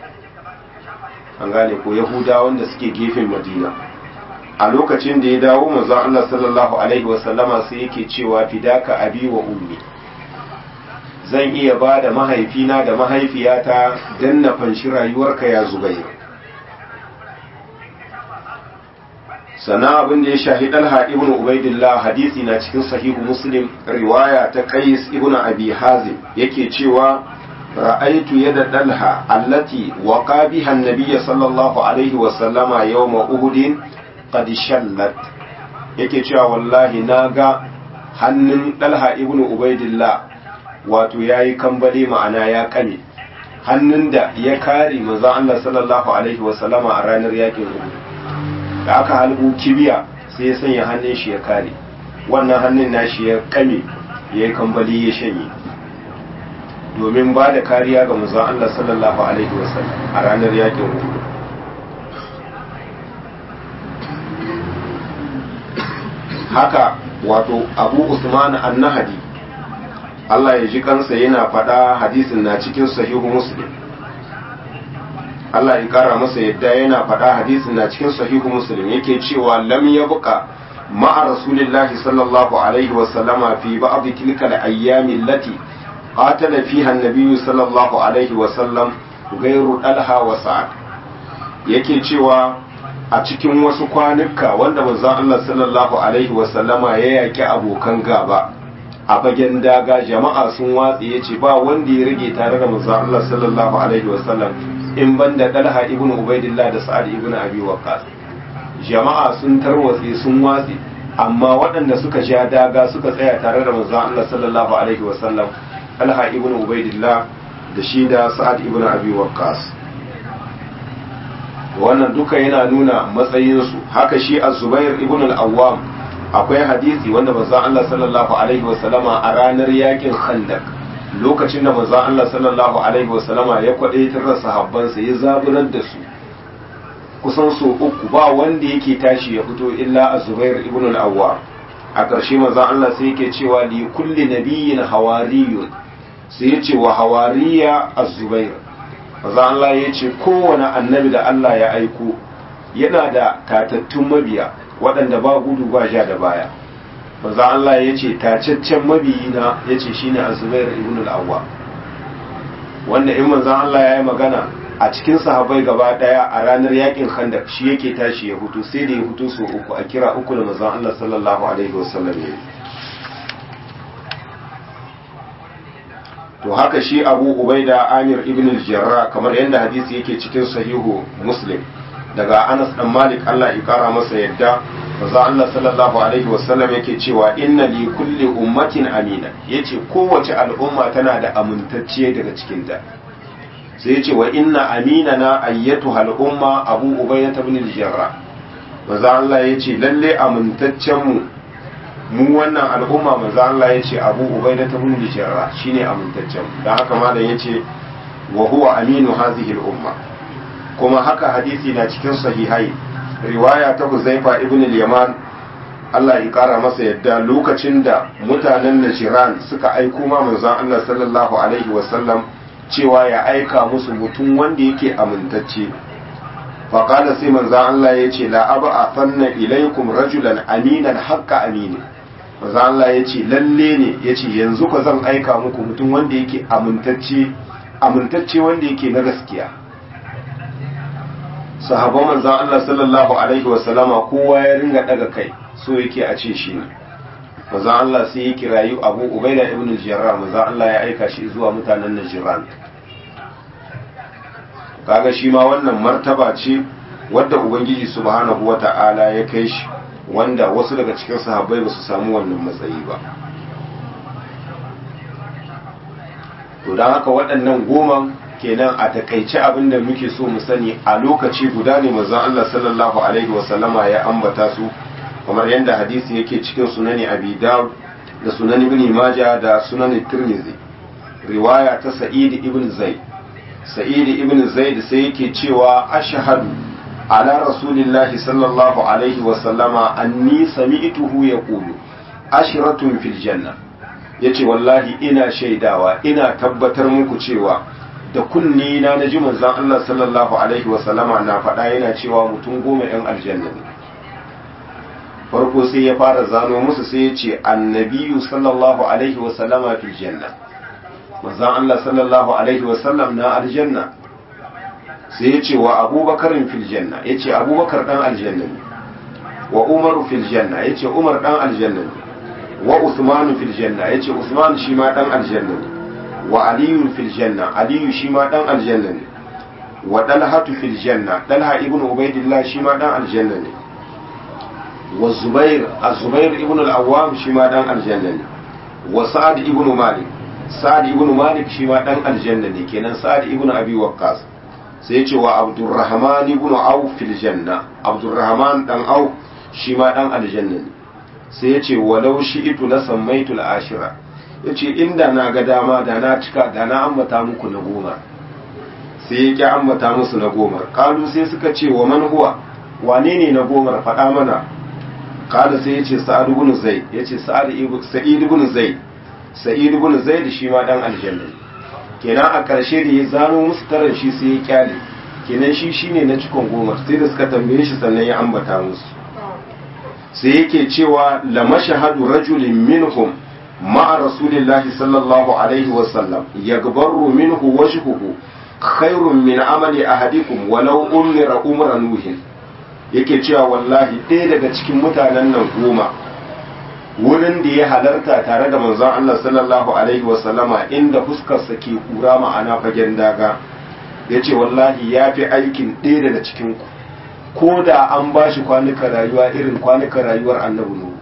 an gane ko Yahuda wanda suke gefen Madina. A lokacin da ya dawo mazan Allah sallallahu alaihi wa sallama sai yake cewa fidaka abi wa ummi, zan iya ba da mahaifina da mahaifiyata don na fanshi rayuwarka ya Zubair. sannan abin da ya shahi Talha ibn Ubaidillah hadisi na cikin sahihu Muslim riwaya ta Qais ibn Abi Hazim yake cewa ra'aytu yada Talha allati waqa biha an-nabiy sallallahu alaihi wa sallama yawm Uhud qad shallat yake cewa wallahi naga hannun Talha ibn Ubaidillah wato yayi kambale ma'ana ya kame hannun da ya kare manzon Allah sallallahu alaihi wa sallama a ranar yakin Uhud da aka halbu kibiya sai ya sanya hannun shi ya kare wannan hannun nashi ya kame ya yi kambali ya shanye domin ba da kariya ga manzon Allah sallallahu alaihi wasallam a ranar yakin Uhud haka wato Abu Usman an-Nahdi Allah ya ji kansa yana faɗa hadisin na cikin sahihu Muslim Allah ya kara masa yadda yana faɗa hadisin na cikin sahihu Muslim yake cewa lam yabqa ma'a rasulillahi sallallahu alaihi wa sallama fi ba'd tilka al-ayyam allati qatala fiha an-nabiy sallallahu alaihi wa sallam ghayru Talha wa Sa'ad yake cewa a cikin wasu kwanuka wanda manzon Allah sallallahu alaihi wa sallama ya yaki abokan gaba a fagen daga jama'a sun watsi yace ba wanda ya rage tare da manzon Allah sallallahu alaihi wa sallam in banda Talha ibn Ubaidillah da Sa'ad ibn Abi Waqqas jama'a sun tarwatse sun watsi amma waɗanda suka sha daga suka tsaya tare da manzon Allah sallallahu alaihi wa sallam Talha ibn Ubaidillah da shi da Sa'ad ibn Abi Waqqas wannan duka yana nuna matsayinsu haka shi Az-Zubair ibn al-Awwam akwai hadisi wanda manzon Allah sallallahu alaihi wa sallama a ranar yakin Khandaq lokacin da manzon Allah sallallahu alaihi wasallama ya kwadaitar da sahabbansa ya zaburar da su kusan so uku ba wanda yake tashi ya fito illa Az-Zubair ibn al-Awwam a ƙarshe manzon Allah sai yake cewa li kulli nabiyyin hawariyun sai ya ce wa hawariya Az-Zubair manzon Allah ya ce kowane annabi da Allah ya aiko yana da tatattun mabiya waɗanda ba gudu ba ja da baya manzo Allah ya ce tacaccen mabiyina ya ce shi ne Az-Zubair ibn al-Awwam wanda in manzo Allah ya yi magana a cikin sahabbai gaba daya a ranar yakin Khandaq shi yake tashi ya hutu sai da ya hutu so uku a kira uku da manzo Allah sallallahu alaihi wasallam ya to haka shi Abu Ubaida Amir ibn al-Jarrah kamar yadda hadisi yake cikin sahihu Muslim daga Anas dan Malik Allah ya kara masa yadda manzo Allah sallallahu alaihi wasallam yake cewa inna li kulli ummatin amina yace kowace al'umma tana da amintacce daga cikin ta sai yace wa inna aminana ayyatuha al'umma Abu Ubaydah ibn al-Jarrah manzo Allah yace lalle amintaccen mu mu wannan al'umma manzo Allah yace Abu Ubaydah ibn al-Jarrah shine amintaccen dan haka malam yace wa huwa aminu hadhihi al-umma kuma haka hadisi na cikin sahihai riwaya ta Huzaifa ibn al-Yaman Allah ya kara masa yadda lokacin da mutanen Najran suka aiko ma manzon Allah sallallahu alaihi wasallam cewa ya aika musu mutum wanda yake amintacce fa qala sai manzon Allah yace la ab'athanna ilaykum rajulan aminan haqqa amini manzon Allah yace lalle ne yace yanzu ko zan aika muku mutum wanda yake amintacce amintacce wanda yake na gaskiya sahabban manzon Allah sallallahu alaihi wasallama kowa ya ringa daga kai so yake a ce shi ne manzon Allah sai ya kirayi Abu Ubaida ibn al-Jarrah manzon Allah ya aika shi zuwa mutanen Najran kaga shi ma wannan martaba ce wadda ubangiji subhanahu wata'ala ya kai shi wanda wasu daga cikin sahabbai ba su samu wannan matsayi ba to dan haka waɗannan goma kenan a takaice abin da muke so mu sani a lokaci guda ne manzon Allah sallallahu alaihi wasallama ya ambata su kamar yadda hadisi yake cikin sunani Abi Dawud da sunani Ibn Majah da sunani Tirmidhi riwaya ta Sa'id ibn Zaid Sa'id ibn Zaid sai yake cewa ashhadu ala rasulillahi sallallahu alaihi wasallama anni sami'tuhu yaqulu ashratun fil janna yace wallahi ina shaidawa ina tabbatar muku cewa da kunni na naji manzon Allah sallallahu alaihi wasallama na faɗa yana cewa mutum goma ɗan aljanna ne farko sai ya fara zano musu sai ya ce annabiyu sallallahu alaihi wasallama fil janna manzon Allah sallallahu alaihi wasallam na aljanna sai ya ce wa abubakarin fil janna ya ce abubakar ɗan aljanna ne wa umaru fil janna yace umar dan aljanna ne wa usmanu fil janna yace usman shi ma dan aljanna ne wa aliyu fil janna aliyu shi ma dan aljanna ne wa dalhatu fil janna dalha ibnu ubaidillah shi ma dan aljanna ne wa zubair az-zubair ibnu al-awwam shi ma dan aljanna ne wa sa'ad ibnu malik sa'ad ibnu malik shi ma dan aljanna ne kenan sa'ad ibnu abi waqqas sai ya ce wa abdurrahman ibnu auf fil janna abdurrahman dan auf shi ma dan aljanna ne sai ya ce walau shi'tu la sammaitu al-ashira yace inda na ga dama da na cika da na ambata muku na goma sai ya ki ambata musu na goma kalu sai suka ce wa man huwa wane ne na goma faɗa mana kada sai ya ce sa'ad ibn zaid yace sa'ad ibn sa'id ibn zaid sa'id ibn zaid shi ma dan aljanna kenan a ƙarshe da ya zano musu taran shi sai ya kyale kenan shi shine na cikon goma sai da suka tambaye shi sannan ya ambata musu sai yake cewa la mashhadu rajulin minhum ma'a rasulillahi sallallahu alaihi wa sallam yagbaru minhu wajhuhu khairun min amali ahadikum walau umira umra nuhin yake cewa wallahi ɗaya daga cikin mutanen nan goma wurin da ya halarta tare da manzon Allah sallallahu alaihi wasallama inda fuskarsa ke kura ma'ana fagen daga ya ce wallahi ya fi aikin ɗaya daga cikin ku ko da an ba shi kwanukan rayuwa irin kwanukan rayuwar annabi nuhu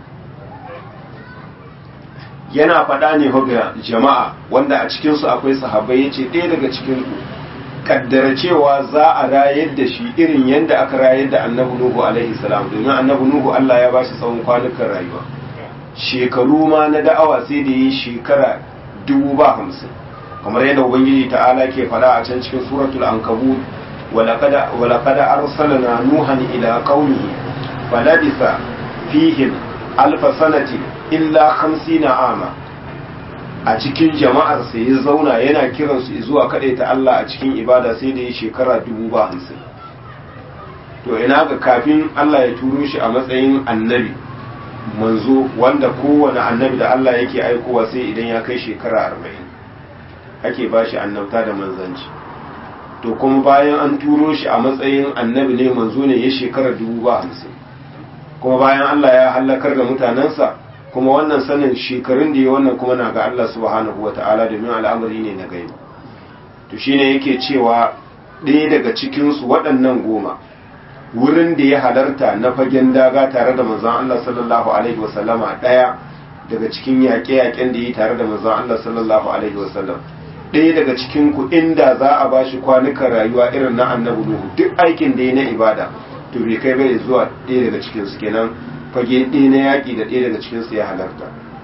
yana faɗa ne ga jama'a wanda a cikinsu akwai sahabbai ya ce ɗaya daga cikin ku kaddara cewa za a rayar da shi irin yadda aka rayar da annabi nuhu alaihi salam domin annabi nuhu Allah ya ba shi tsawon kwanukan rayuwa shekaru ma na da'awa sai da yi shekara dubu ba hamsin kamar yadda ubangiji ta'ala ke fada a can cikin suratul ankabut walaqad arsalna nuhan ila qaumihi falabisa fihim alfa sanati illa khamsina ama a cikin jama'ar sai ya zauna yana kiransu zuwa ta Allah a cikin ibada sai da yi shekara dubu ba hamsin to ina ga kafin Allah ya turo shi a matsayin annabi manzo wanda kowane annabi da Allah yake aikowa sai idan ya kai shekara arba'in ake ba shi annabta da manzanci to kuma bayan an turo shi a matsayin annabi ne manzo ne ya shekara dubu ba hamsin kuma bayan Allah ya halakar da mutanensa kuma wannan sanin shekarun da ya wannan kuma na ga Allah subhanahu wa ta'ala domin al'amari ne na gaiba to shine yake cewa ɗaya daga cikinsu waɗannan goma wurin da ya halarta na fagen daga tare da manzon Allah sallallahu alaihi wasallama daya daga cikin yaƙe-yaƙen da yi tare da manzon Allah sallallahu alaihi wasallam ɗaya daga cikin ku inda za a bashi kwanukan rayuwa irin na annabi Nuhu duk aikin da ya na ibada to bai kai bai zuwa ɗaya daga cikin su kenan fage ɗaya na yaƙi da ɗaya daga cikin su ya halarta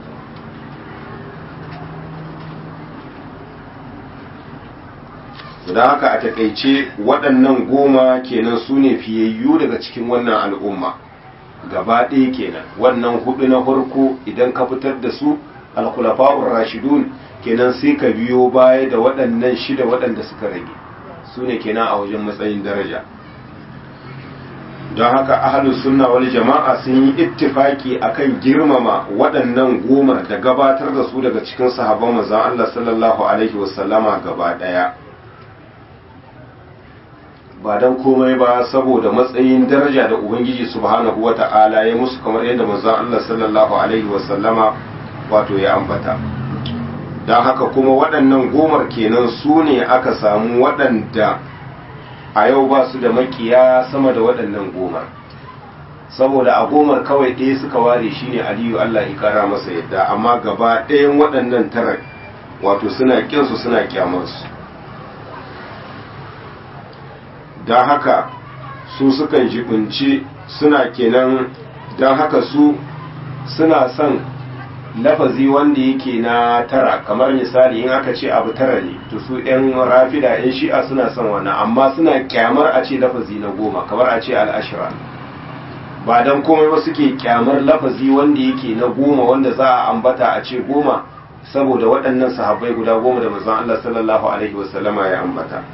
da haka a takaice waɗannan goma kenan su ne fiyayyu daga cikin wannan al'umma gaba ɗaya kenan wannan hudu na farko idan ka fitar da su alkhulafa'ur rashidun kenan sai ka biyo baya da waɗannan shida waɗanda suka rage su ne kenan a wajen matsayin daraja don haka ahlus sunna wal jama'a sun yi ittifaki akan girmama waɗannan goma da gabatar da su daga cikin sahabban manzon Allah sallallahu alaihi wasallama gaba ɗaya ba don komai ba saboda matsayin daraja da ubangiji subhanahu wata'ala ya musu kamar yadda manzon Allah sallallahu alaihi wasallama wato ya ambata don haka kuma waɗannan gomar kenan su ne aka samu waɗanda a yau ba su da makiya sama da waɗannan gomar saboda a gomar kawai ɗaya suka ware shine aliyu Allah ya kara masa yadda amma gaba ɗayan waɗannan tara wato suna kinsu suna kyamarsu don haka su sukan jibinci suna kenan don haka su suna son lafazi wanda yake na tara kamar misali in aka ce abu tara ne to su yan rafida yan shi'a suna son wannan amma suna kyamar a ce lafazi na goma kamar a ce al'ashira ba don komai ba suke kyamar lafazi wanda yake na goma wanda za a ambata a ce goma saboda waɗannan sahabbai guda goma da manzon Allah sallallahu alaihi wasallama ya ambata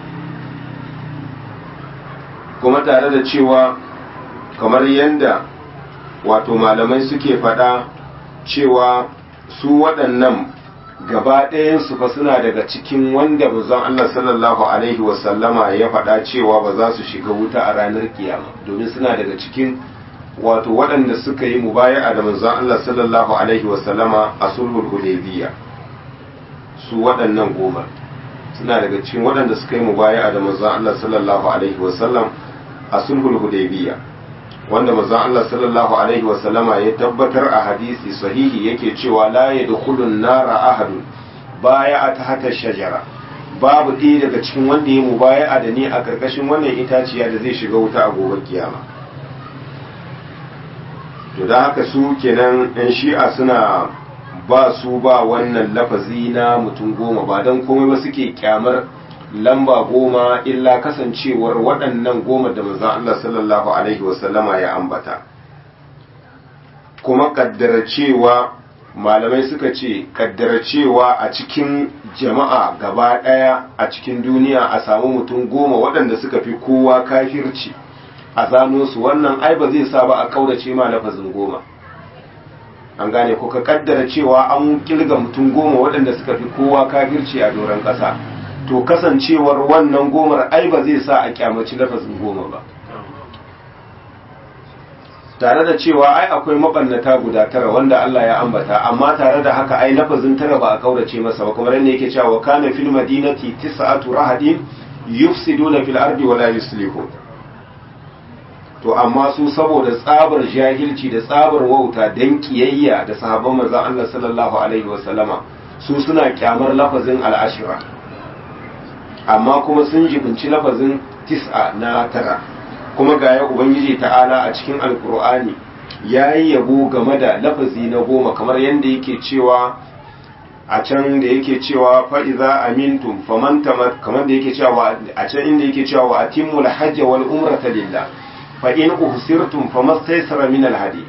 kuma tare da cewa kamar yadda wato malamai suke faɗa cewa su waɗannan gaba ɗayansu fa suna daga cikin wanda manzon Allah sallallahu alaihi wasallama ya faɗa cewa ba za su shiga wuta a ranar kiyama domin suna daga cikin wato waɗanda suka yi mubaya'a da manzon Allah sallallahu alaihi wasallama a sulhul hudaybiyya su waɗannan goma suna daga cikin waɗanda suka yi mubaya'a da manzon Allah sallallahu alaihi wasallam a sulhul hudaybiyya wanda manzon Allah sallallahu alaihi wasallama ya tabbatar a hadisi sahihi yake cewa la yadkhulun nara ahadun baya'a tahta shajara babu ɗaya daga cikin wanda ya mubaya'a da ni a karkashin wannan itaciya da zai shiga wuta a gobe kiyama. To da haka su kenan yan shi'a suna ba su ba wannan lafazi na mutum goma ba don komai ba suke kyamar lamba goma illa kasancewar waɗannan goma da manzon Allah sallallahu alaihi wasallama ya ambata. Kuma kaddara cewa malamai suka ce kaddara cewa a cikin jama'a gaba ɗaya a cikin duniya a samu mutum goma waɗanda suka fi kowa kafirci a zano su wannan ai ba zai sa ba a kaurace ma lafazin goma. An gane ko ka kaddara cewa an kirga mutum goma waɗanda suka fi kowa kafirci a doron ƙasa to kasancewar wannan gomar ai ba zai sa a kyamaci lafazin goma ba. Tare da cewa ai akwai mabannata guda tara wanda Allah ya ambata amma tare da haka ai lafazin tara ba a kaurace masa ba kamar yadda yake cewa kana fil madinati tis'atu rahadin yufsiduna fil ardi wa la yuslihun. To amma su saboda tsabar jahilci da tsabar wauta dan kiyayya da sahabban manzon Allah sallallahu alaihi wasallama su suna kyamar lafazin al'ashira amma kuma sun jibinci lafazin tis'a na tara. Kuma ga ya ubangiji ta'ala a cikin alkur'ani ya yi yabo game da lafazi na goma kamar yadda yake cewa a can da yake cewa fa'iza amintum faman tamat kamar da yake cewa a can inda yake cewa wa atimul hajja wal umrata lillah fa in uhsirtum famastaysara min al hadi.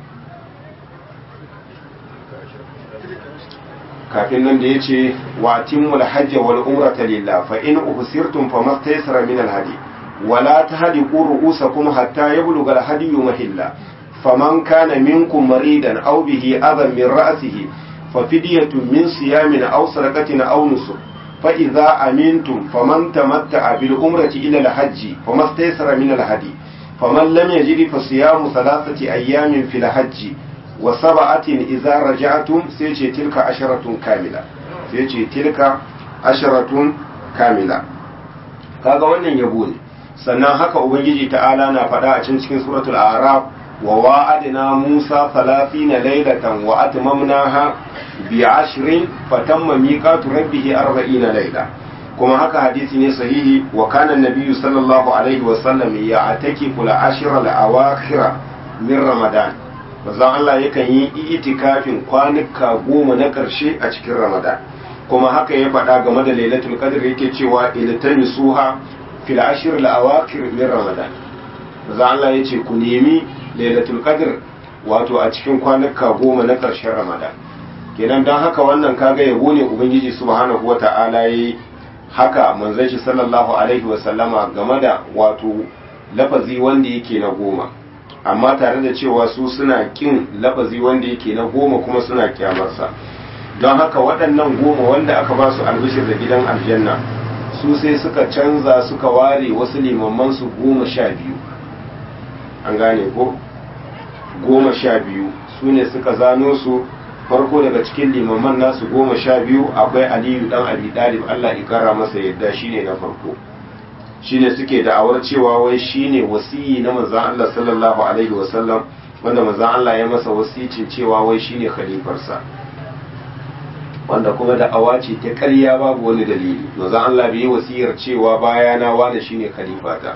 Kafin nan da yace wa atimul hajja wal umrata lillah fa in uhsirtum famastaysara min al hadi ولا تهلكوا رؤوسكم حتى يبلغ الهدي محله فمن كان منكم مريضا أو به أذى من رأسه ففدية من صيام أو صدقة أو نسك فإذا أمنتم فمن تمتع بالعمرة إلى الحج فما استيسر من الهدي فمن لم يجد فصيام ثلاثة أيام في الحج وسبعة إذا رجعتم سيجي تلك عشرة كاملة سيجي تلك عشرة كاملة. kaga wannan yabo ne. Sannan haka ubangiji ta'ala na faɗa a cikin cikin suratul a'raf wa wa'adna musa thalathina laylatan wa atmamnaha bi ashrin fatamma miqatu rabbih arba'ina layla. Kuma haka hadisi ne sahihi wa kana an-nabiyyu sallallahu alaihi wa sallam ya'takifu al-ashra al-awakhir min ramadan. Manzon Allah yakan yi itikafin kwanuka goma na ƙarshe a cikin ramadan. Kuma haka ya faɗa game da lailatul qadr yake cewa iltamisuha fil ashr al awakhir min ramadan. Manzo Allah yace ku nemi lailatul qadr wato a cikin kwanuka goma na ƙarshen ramadan. Kenan dan haka wannan kaga yabo ne ubangiji subhanahu wata'ala yayi haka manzon shi sallallahu alaihi wa sallama game da wato lafazi wanda yake na goma. Amma tare da cewa su suna kin lafazi wanda yake na goma kuma suna kyamarsa. Don haka waɗannan goma wanda aka ba su albishir da gidan aljanna su sai suka canza suka ware wasu limamman su goma sha biyu. An gane ko goma sha biyu su ne suka zano su farko daga cikin limamman nasu goma sha biyu akwai aliyu dan abi dalib Allah ya kara masa yadda shine na farko. Shine suke da'awar cewa wai shine wasiyi na manzon Allah sallallahu alaihi wasallam wanda manzon Allah ya masa wasicin cewa wai shine khalifarsa. Wanda kuma da awaci ta ƙarya babu wani dalili manzon Allah bai yi wasiyar cewa bayana wani shine khalifata.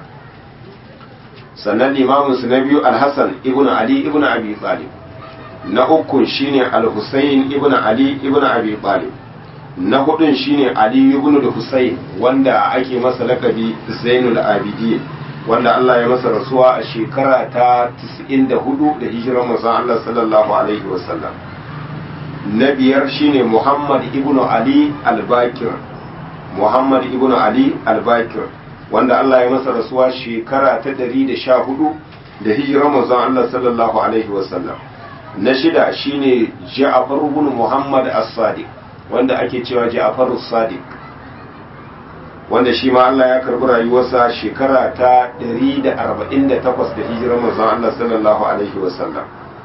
Sannan limamin su na biyu Al-Hasan ibn Ali ibn Abi Talib, na uku shine Al-Husayn ibn Ali ibn Abi Talib, na hudun shine Ali ibn Husayn wanda ake masa lakabi Zainul Abidin wanda Allah ya masa rasuwa a shekara ta tis'in da hudu da hijirar manzon Allah sallallahu alaihi wasallam. Na biyar shine Muhammad ibn Ali al-Bakir Muhammad ibn Ali al-Bakir wanda Allah ya masa rasuwa shekara ta ɗari da sha hudu da hijirar manzon Allah sallallahu alaihi wasallam. Na shida shine Ja'far ibn Muhammad as-Sadiq wanda ake cewa Ja'far as-Sadiq wanda shi ma Allah ya karbi rayuwarsa shekara ta ɗari da arba'in da takwas da hijirar manzon Allah sallallahu alaihi wasallam.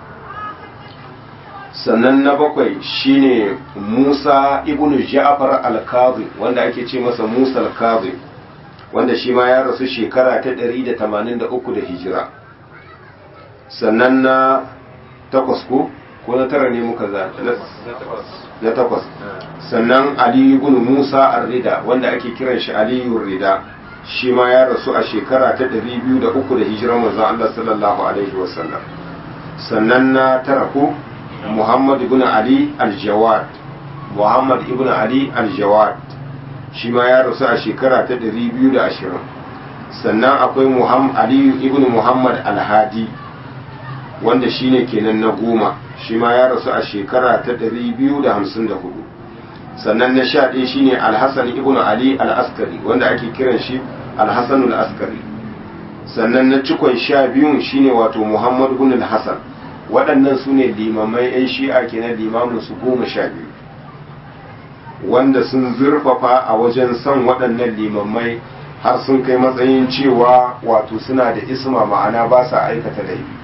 sannan na bakwai shine Musa ibn Ja'far al-Kadhi wanda ake ce masa Musa al-Kadhi wanda shi ma ya rasu shekara ta ɗari da tamanin da uku da hijira. sannan na takwas ko ko na tara ne muka za na takwas sannan Ali ibn Musa ar-Rida wanda ake kiran shi Aliyu Rida shi ma ya rasu a shekara ta ɗari biyu da uku da hijirar manzon Allah sallallahu alaihi wasallam. sannan na tara ko Muhammad ibn Ali al-Jawad Muhammad ibn Ali al-Jawad shi ma ya rasu a shekara ta ɗari biyu da ashirin. sannan akwai Muhammad Ali ibn Muhammad al-Hadi wanda shine kenan na goma shi ma ya rasu a shekara ta ɗari biyu da hamsin da hudu. sannan na sha ɗaya shine Al-Hasan ibn Ali al-Askari wanda ake kiran shi Al-Hasan al-Askari. sannan na cikon sha biyun shine wato Muhammad ibn al-Hasan. waɗannan su ne limamai 'yan shi'a kenan limamin su goma sha biyu wanda sun zurfafa a wajen son waɗannan limamai har sun kai matsayin cewa wato suna da isma ma'ana ba sa aikata laifi.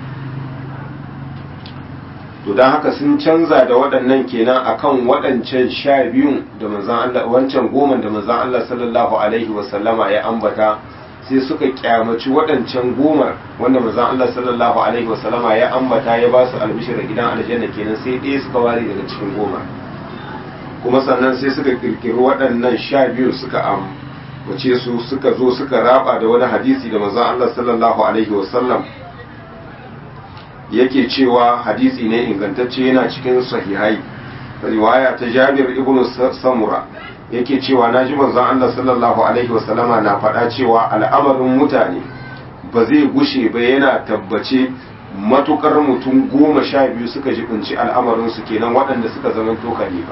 to don haka sun canza da waɗannan kenan akan waɗancan sha biyun da manzan Allah wancan goma da manzan Allah sallallahu alaihi wasallama ya ambata sai suka kyamaci waɗancan gomar wanda manzon Allah sallallahu alaihi wasallama ya ambata ya ba su albishir gidan aljanna kenan sai ɗaya suka ware daga cikin gomar kuma sannan sai suka kirkiri waɗannan sha biyu suka ambace su suka zo suka raba da wani hadisi da manzon Allah sallallahu alaihi wasallam yake cewa hadisi ne ingantacce yana cikin sahihai riwaya ta Jabir ibn Samura yake cewa na ji manzon Allah sallallahu alaihi wasallama na faɗa cewa al'amarin mutane ba zai gushe ba yana tabbace matukar mutum goma sha biyu suka jibinci al'amarin su kenan waɗanda suka zama to khalifa.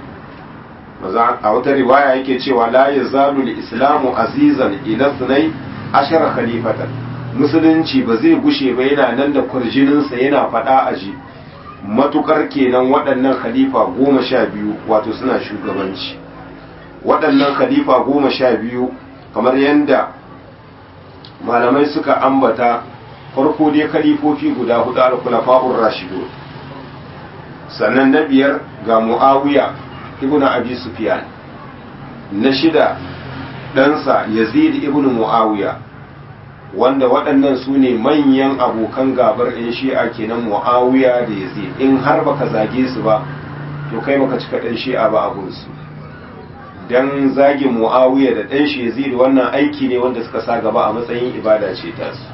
a wata riwaya yake cewa la yazalu al-islamu azizan ila sunai ashara khalifatan musulunci ba zai gushe ba yana nan da kurjinin sa yana faɗa aji matukar kenan waɗannan khalifa goma sha biyu wato suna shugabanci. waɗannan khalifa goma sha biyu kamar yadda malamai suka ambata farko dai khalifofi guda hudu al-khulafa'ur rashidun sannan na biyar ga Muawiya ibn Abi Sufyan na shida ɗansa Yazid ibn Muawiya wanda waɗannan su ne manyan abokan gabar ɗin shi'a kenan Muawiya da Yazid in har baka zage su ba to kai baka cika ɗan shi'a ba abunsu dan zagin Muawiya da ɗan shi Yazid wannan aiki ne wanda suka sa gaba a matsayin ibada ce ta su.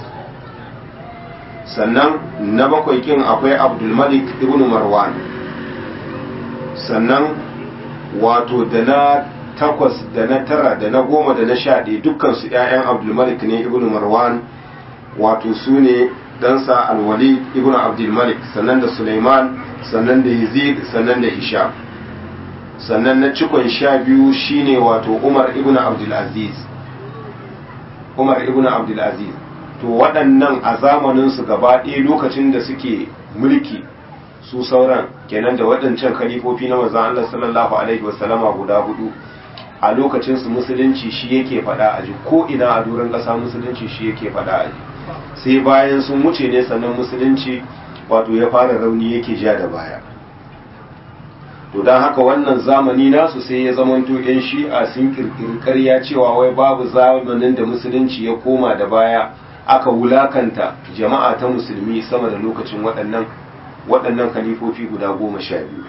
sannan na bakwai kin akwai Abdul Malik ibn Marwan sannan wato da na takwas da na tara da na goma da na sha ɗaya dukkan su ƴaƴan Abdul Malik ne ibn Marwan wato su ne ɗansa Al-Walid ibn Abdul Malik sannan da Sulaiman sannan da Yazid sannan da Hisham. sannan na cikon sha biyu shine wato Umar ibn Abdulaziz Umar ibn Abdulaziz to waɗannan a zamanin su gaba ɗaya lokacin da suke mulki su sauran kenan da waɗancan khalifofi na manzon Allah sallallahu alaihi wasallama guda hudu a lokacin su musulunci shi yake faɗa aji ko ina a duran ƙasa musulunci shi yake faɗa aji sai bayan sun wuce ne sannan musulunci wato ya fara rauni yake ja da baya. to don haka wannan zamani nasu sai ya zamanto yan shi'a sun kirkiri ƙarya cewa wai babu zamanin da musulunci ya koma da baya aka wulakanta jama'a ta musulmi sama da lokacin waɗannan waɗannan khalifofi guda goma sha biyu.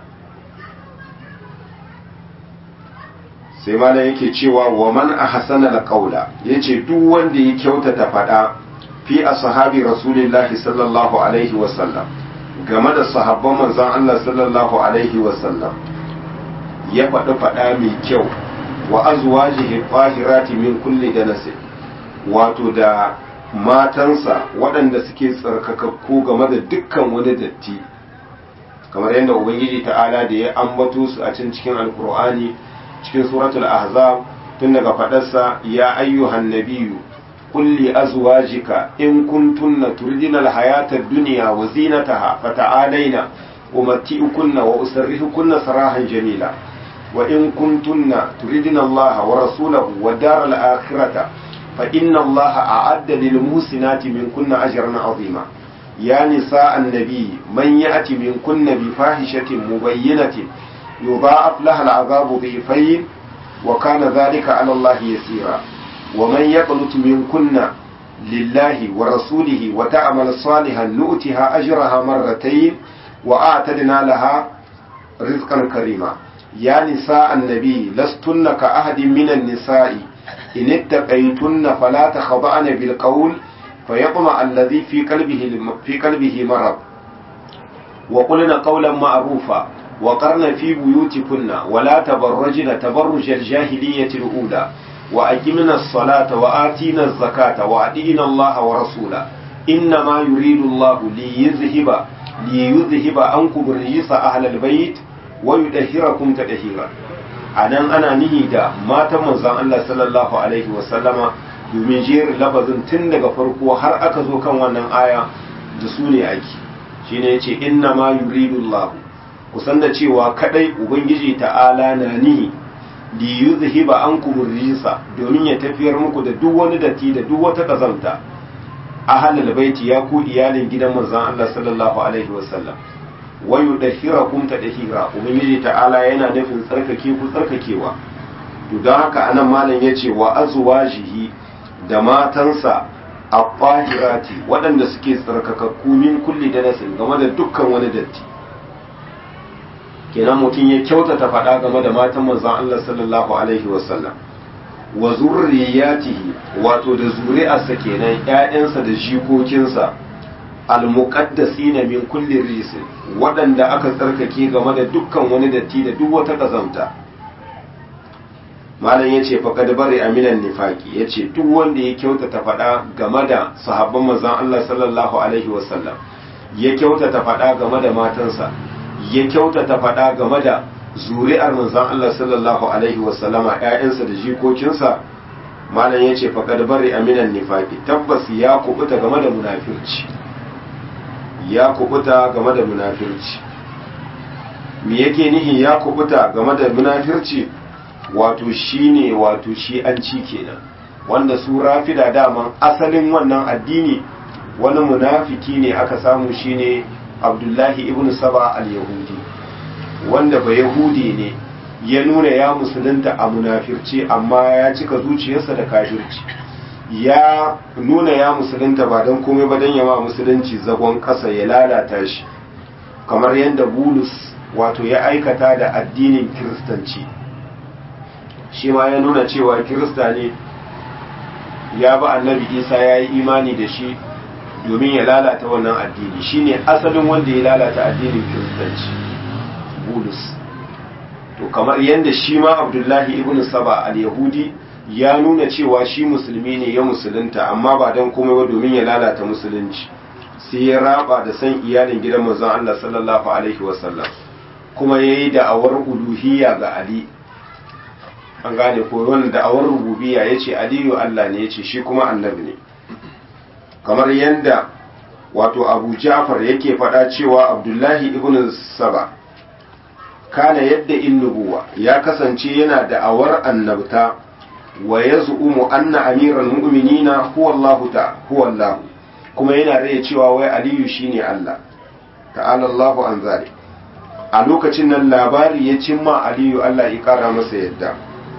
sai malam yake cewa wa man ahsana alqawla yace duk wanda ya kyautata fada fi ashabi rasulillahi sallallahu alaihi wasallam game da sahabban manzon Allah sallallahu alaihi wasallam ya faɗi faɗa mai kyau wa azwajihi tahirati min kulli danas wato da matansa waɗanda suke tsarkakakku game da dukkan wani datti kamar yadda ubangiji ta'ala da ya ambato su a cikin cikin alkur'ani cikin suratul ahzab tun daga faɗarsa ya ayyuhan nabiyyu قل لأزواجك إن كنتن تردن الحياة الدنيا وزينتها فتعالينا أمتئكن وأسرحكن سراحا جميلا wa in kuntunna turidina Allah wa rasulahu wa daral akhirata fa inna Allah a'adda lil muhsinati minkunna ajran azima ya nisa annabi man ya'ti minkunna bi fahishatin mubayyinatin yudha'af laha al'adabu dhifayn wa kana dhalika 'ala Allah yasira wa man yaqnut minkunna lillahi wa rasulihi wa ta'mal salihan nu'tiha ajraha marratayn wa a'tadna laha rizqan karima ya nisa annabi lastunna ka ahadin minan nisa'i in ittaqaytunna fala takhda'na bil qawl fayatma alladhi fi qalbihi fi qalbihi marad wa qulna qawlan ma'rufa wa qarna fi buyutikunna wa la tabarrajna tabarruj al jahiliyyati al ula wa aqimna as-salata wa atina az-zakata wa atina Allah wa rasula inma yuridu Allah li yuzhiba li yuzhiba ankum rijsa ahli al-bayt wa yudahhirakum tadhhira anan ana nihi da matan manzon Allah sallallahu alaihi wa sallama domin jerin lafazin tun daga farko har aka zo kan wannan aya da su ne aiki shine yace inna ma yuridu Allah kusan da cewa kadai ubangiji ta'ala na nihi li yuzhiba ankum rijsa domin ya tafiyar muku da duk wani datti da duk wata kazanta ahlul baiti ya ku iyalin gidan manzon Allah sallallahu alaihi wa sallam wa yudahhirakum tadhira ubangiji ta'ala yana nufin tsarkake ku tsarkakewa to don haka anan malam yace wa azwajihi da matansa at-tahirati waɗanda suke tsarkakakku min kulli danasin game da dukkan wani datti kenan mutum ya kyautata faɗa game da matan manzon Allah sallallahu alaihi wa sallam wa zurriyatihi wato da zuri'arsa kenan ƴaƴansa da jikokinsa al-muqaddasina min kulli risin waɗanda aka tsarkake game da dukkan wani datti da duk wata kazanta malam yace faqad bari aminan nifaqi yace duk wanda ya kyautata faɗa game da sahabban manzon Allah sallallahu alaihi wasallam ya kyautata faɗa game da matansa ya kyautata faɗa game da zuri'ar manzon Allah sallallahu alaihi wasallama ƴaƴansa da jikokinsa malam yace faqad bari aminan nifaqi tabbas ya kubuta game da munafirci ya kubuta game da munafirci me yake nihi ya kubuta game da munafirci wato shine wato shi an ci kenan wanda su rafida daman asalin wannan addini wani munafiki ne aka samu shine Abdullahi ibn Saba al-Yahudi wanda ba Yahudi ne ya nuna ya musulunta a munafirci amma ya cika zuciyarsa da kafirci ya nuna ya musulunta ba don komai ba don yama musulunci zagon ƙasa ya lalata shi kamar yadda Bulus wato ya aikata da addinin kiristanci shi ma ya nuna cewa kirista ne ya ba annabi Isa ya yi imani da shi domin ya lalata wannan addini shine asalin wanda ya lalata addinin kiristanci Bulus to kamar yadda shi ma Abdullahi ibn Saba al-Yahudi ya nuna cewa shi musulmi ne ya musulunta amma ba don komai ba domin ya lalata musulunci sai ya raba da san iyalin gidan manzon Allah sallallahu alaihi wasallam kuma yayi da'awar uluhiyya ga Ali an gane ko wannan da'awar rububiyya yace Aliyu Allah ne yace shi kuma annabi ne kamar yanda wato Abu Ja'far yake faɗa cewa Abdullahi ibn Saba kana yadda innubuwa ya kasance yana da'awar annabta wa yaz'umu anna amiral mu'minina huwa Allah ta huwa Allah kuma yana raya cewa wai Aliyu shine Allah ta'ala Allahu an zalik a lokacin nan labari ya cimma Aliyu Allah ya kara masa yadda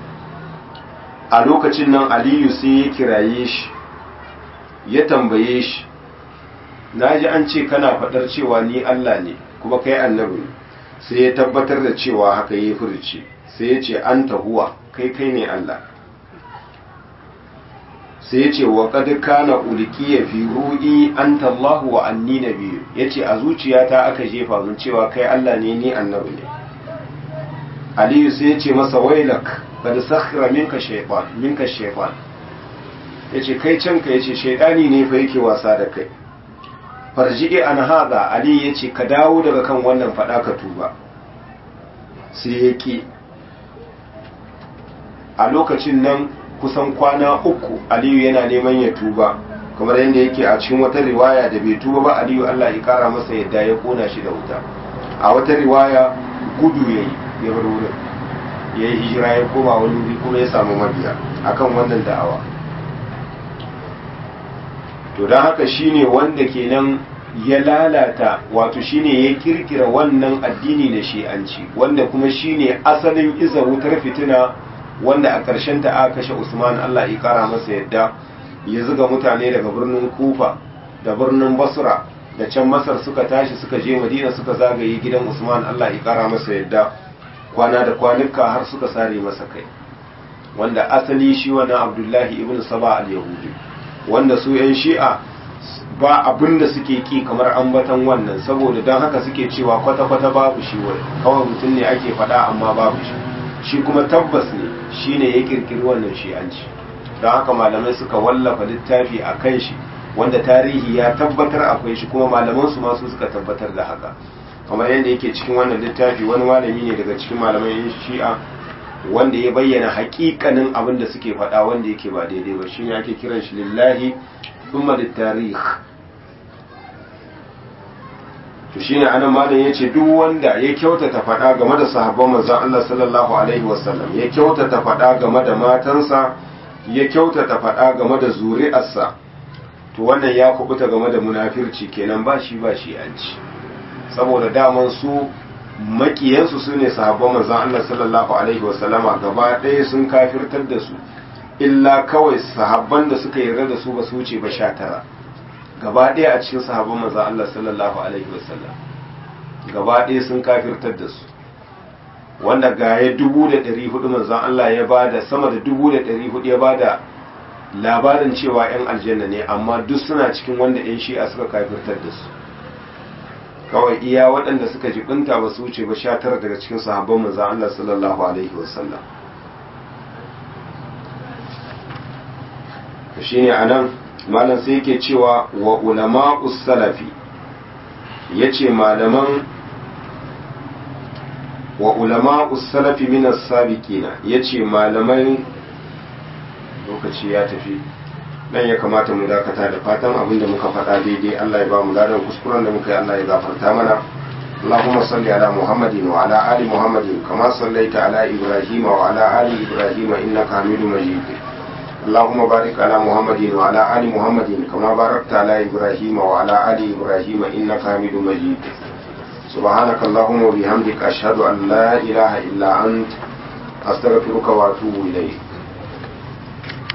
a lokacin nan Aliyu sai ya kiraye shi ya tambaye shi naji an ce kana fadar cewa ni Allah ne kuma kai annabi ne sai ya tabbatar da cewa haka yayi furuci sai ya ce anta huwa kai kai ne Allah sai ya ce wa qad kana ulqiya fi ru'i anta Allah wa anni nabiyyu yace a zuciyata aka jefa mun cewa kai Allah ne ni annabi ne Aliyu sai ya ce masa wailak qad sakhra minka shaytan minka shaytan yace kai canka yace shaytani ne fa yake wasa da kai farji'i an hada Ali yace ka dawo daga kan wannan fada ka tuba sai yake a lokacin nan kusan kwana uku Aliyu yana neman ya tuba kamar yadda yake a cikin wata riwaya da bai tuba ba Aliyu Allah ya kara masa yadda ya kona shi da wuta a wata riwaya gudu yayi ya bar wurin ya yi hijira ya koma wani wuri kuma ya samu mabiya akan wannan da'awa. To don haka shine wanda kenan ya lalata, wato shine ya kirkira wannan addini na shi'anci, wanda kuma shine asalin iza wutar fitina, wanda a ƙarshen ta aka kashe Usman Allah ya kara masa yadda, ya zuga mutane daga birnin Kufa da birnin Basra da can Masar suka tashi suka je Madina suka zagaye gidan Usman Allah ya kara masa yadda, kwana da kwanuka har suka sare masa kai, wanda asali shi wannan Abdullahi ibn Saba al-Yahudi, wanda su yan Shi'a ba abin da suke ki kamar ambatan wannan, saboda don haka suke cewa kwata-kwata babu shi, kawai mutum ne ake faɗa amma babu shi, shi kuma tabbas ne shi ne ya kirkiri wannan shi'anci. Don haka malamai suka wallafa littafi a kan shi, wanda tarihi ya tabbatar akwai shi, kuma malaman su masu suka tabbatar da haka, kamar yadda yake cikin wannan littafi wani malami ne daga cikin malaman shi'a wanda ya bayyana hakikanin abin da suke faɗa wanda yake ba daidai ba, shine ake kiran shi lillahi thumma litarikh. to shine anan malam yace duk wanda ya kyautata faɗa game da sahabban manzon Allah sallallahu alaihi wasallam, ya kyautata faɗa game da matansa, ya kyautata faɗa game da zuri'arsa, to wannan ya kubuta game da munafirci kenan, ba shi ba shi an ci, saboda daman su makiyansu su ne sahabban manzon Allah sallallahu alaihi wasallama, gaba ɗaya sun kafirtar da su, illa kawai sahabban da suka yarda da su ba su wuce ba sha tara gaba ɗaya a cikin sahabban manzon Allah sallallahu alaihi wasallam, gaba ɗaya sun kafirtar da su, wanda gaya dubu da ɗari hudu manzon Allah ya bada, sama da dubu da ɗari hudu ya bada labarin cewa 'yan aljanna ne, amma duk suna cikin wanda 'yan shi'a suka kafirtar da su. Kawai iya waɗanda suka jibinta ba su wuce ba sha tara daga cikin sahabban manzon Allah sallallahu alaihi wasallam. Shine anan malam sai yake cewa wa ulama'us salafi, yace malaman wa ulama'us salafi min as-sabiqina, yace malamai, lokaci ya tafi dan ya kamata mu dakata, da fatan abinda muka faɗa daidai Allah ya ba mu ladan, kuskuren da muka yi Allah ya gafarta mana. Allahumma salli ala Muhammadin wa ala ali Muhammadin kama sallaita ala Ibrahim wa ala ali Ibrahim innaka Hamidum Majid. Allahumma barik ala Muhammadin wa ala ali Muhammadin kama barakta ala Ibrahim wa ala ali Ibrahim innaka Hamidum Majid. Subhanaka Allahumma wa bihamdika ashhadu an la ilaha illa ant astaghfiruka wa atubu ilayk.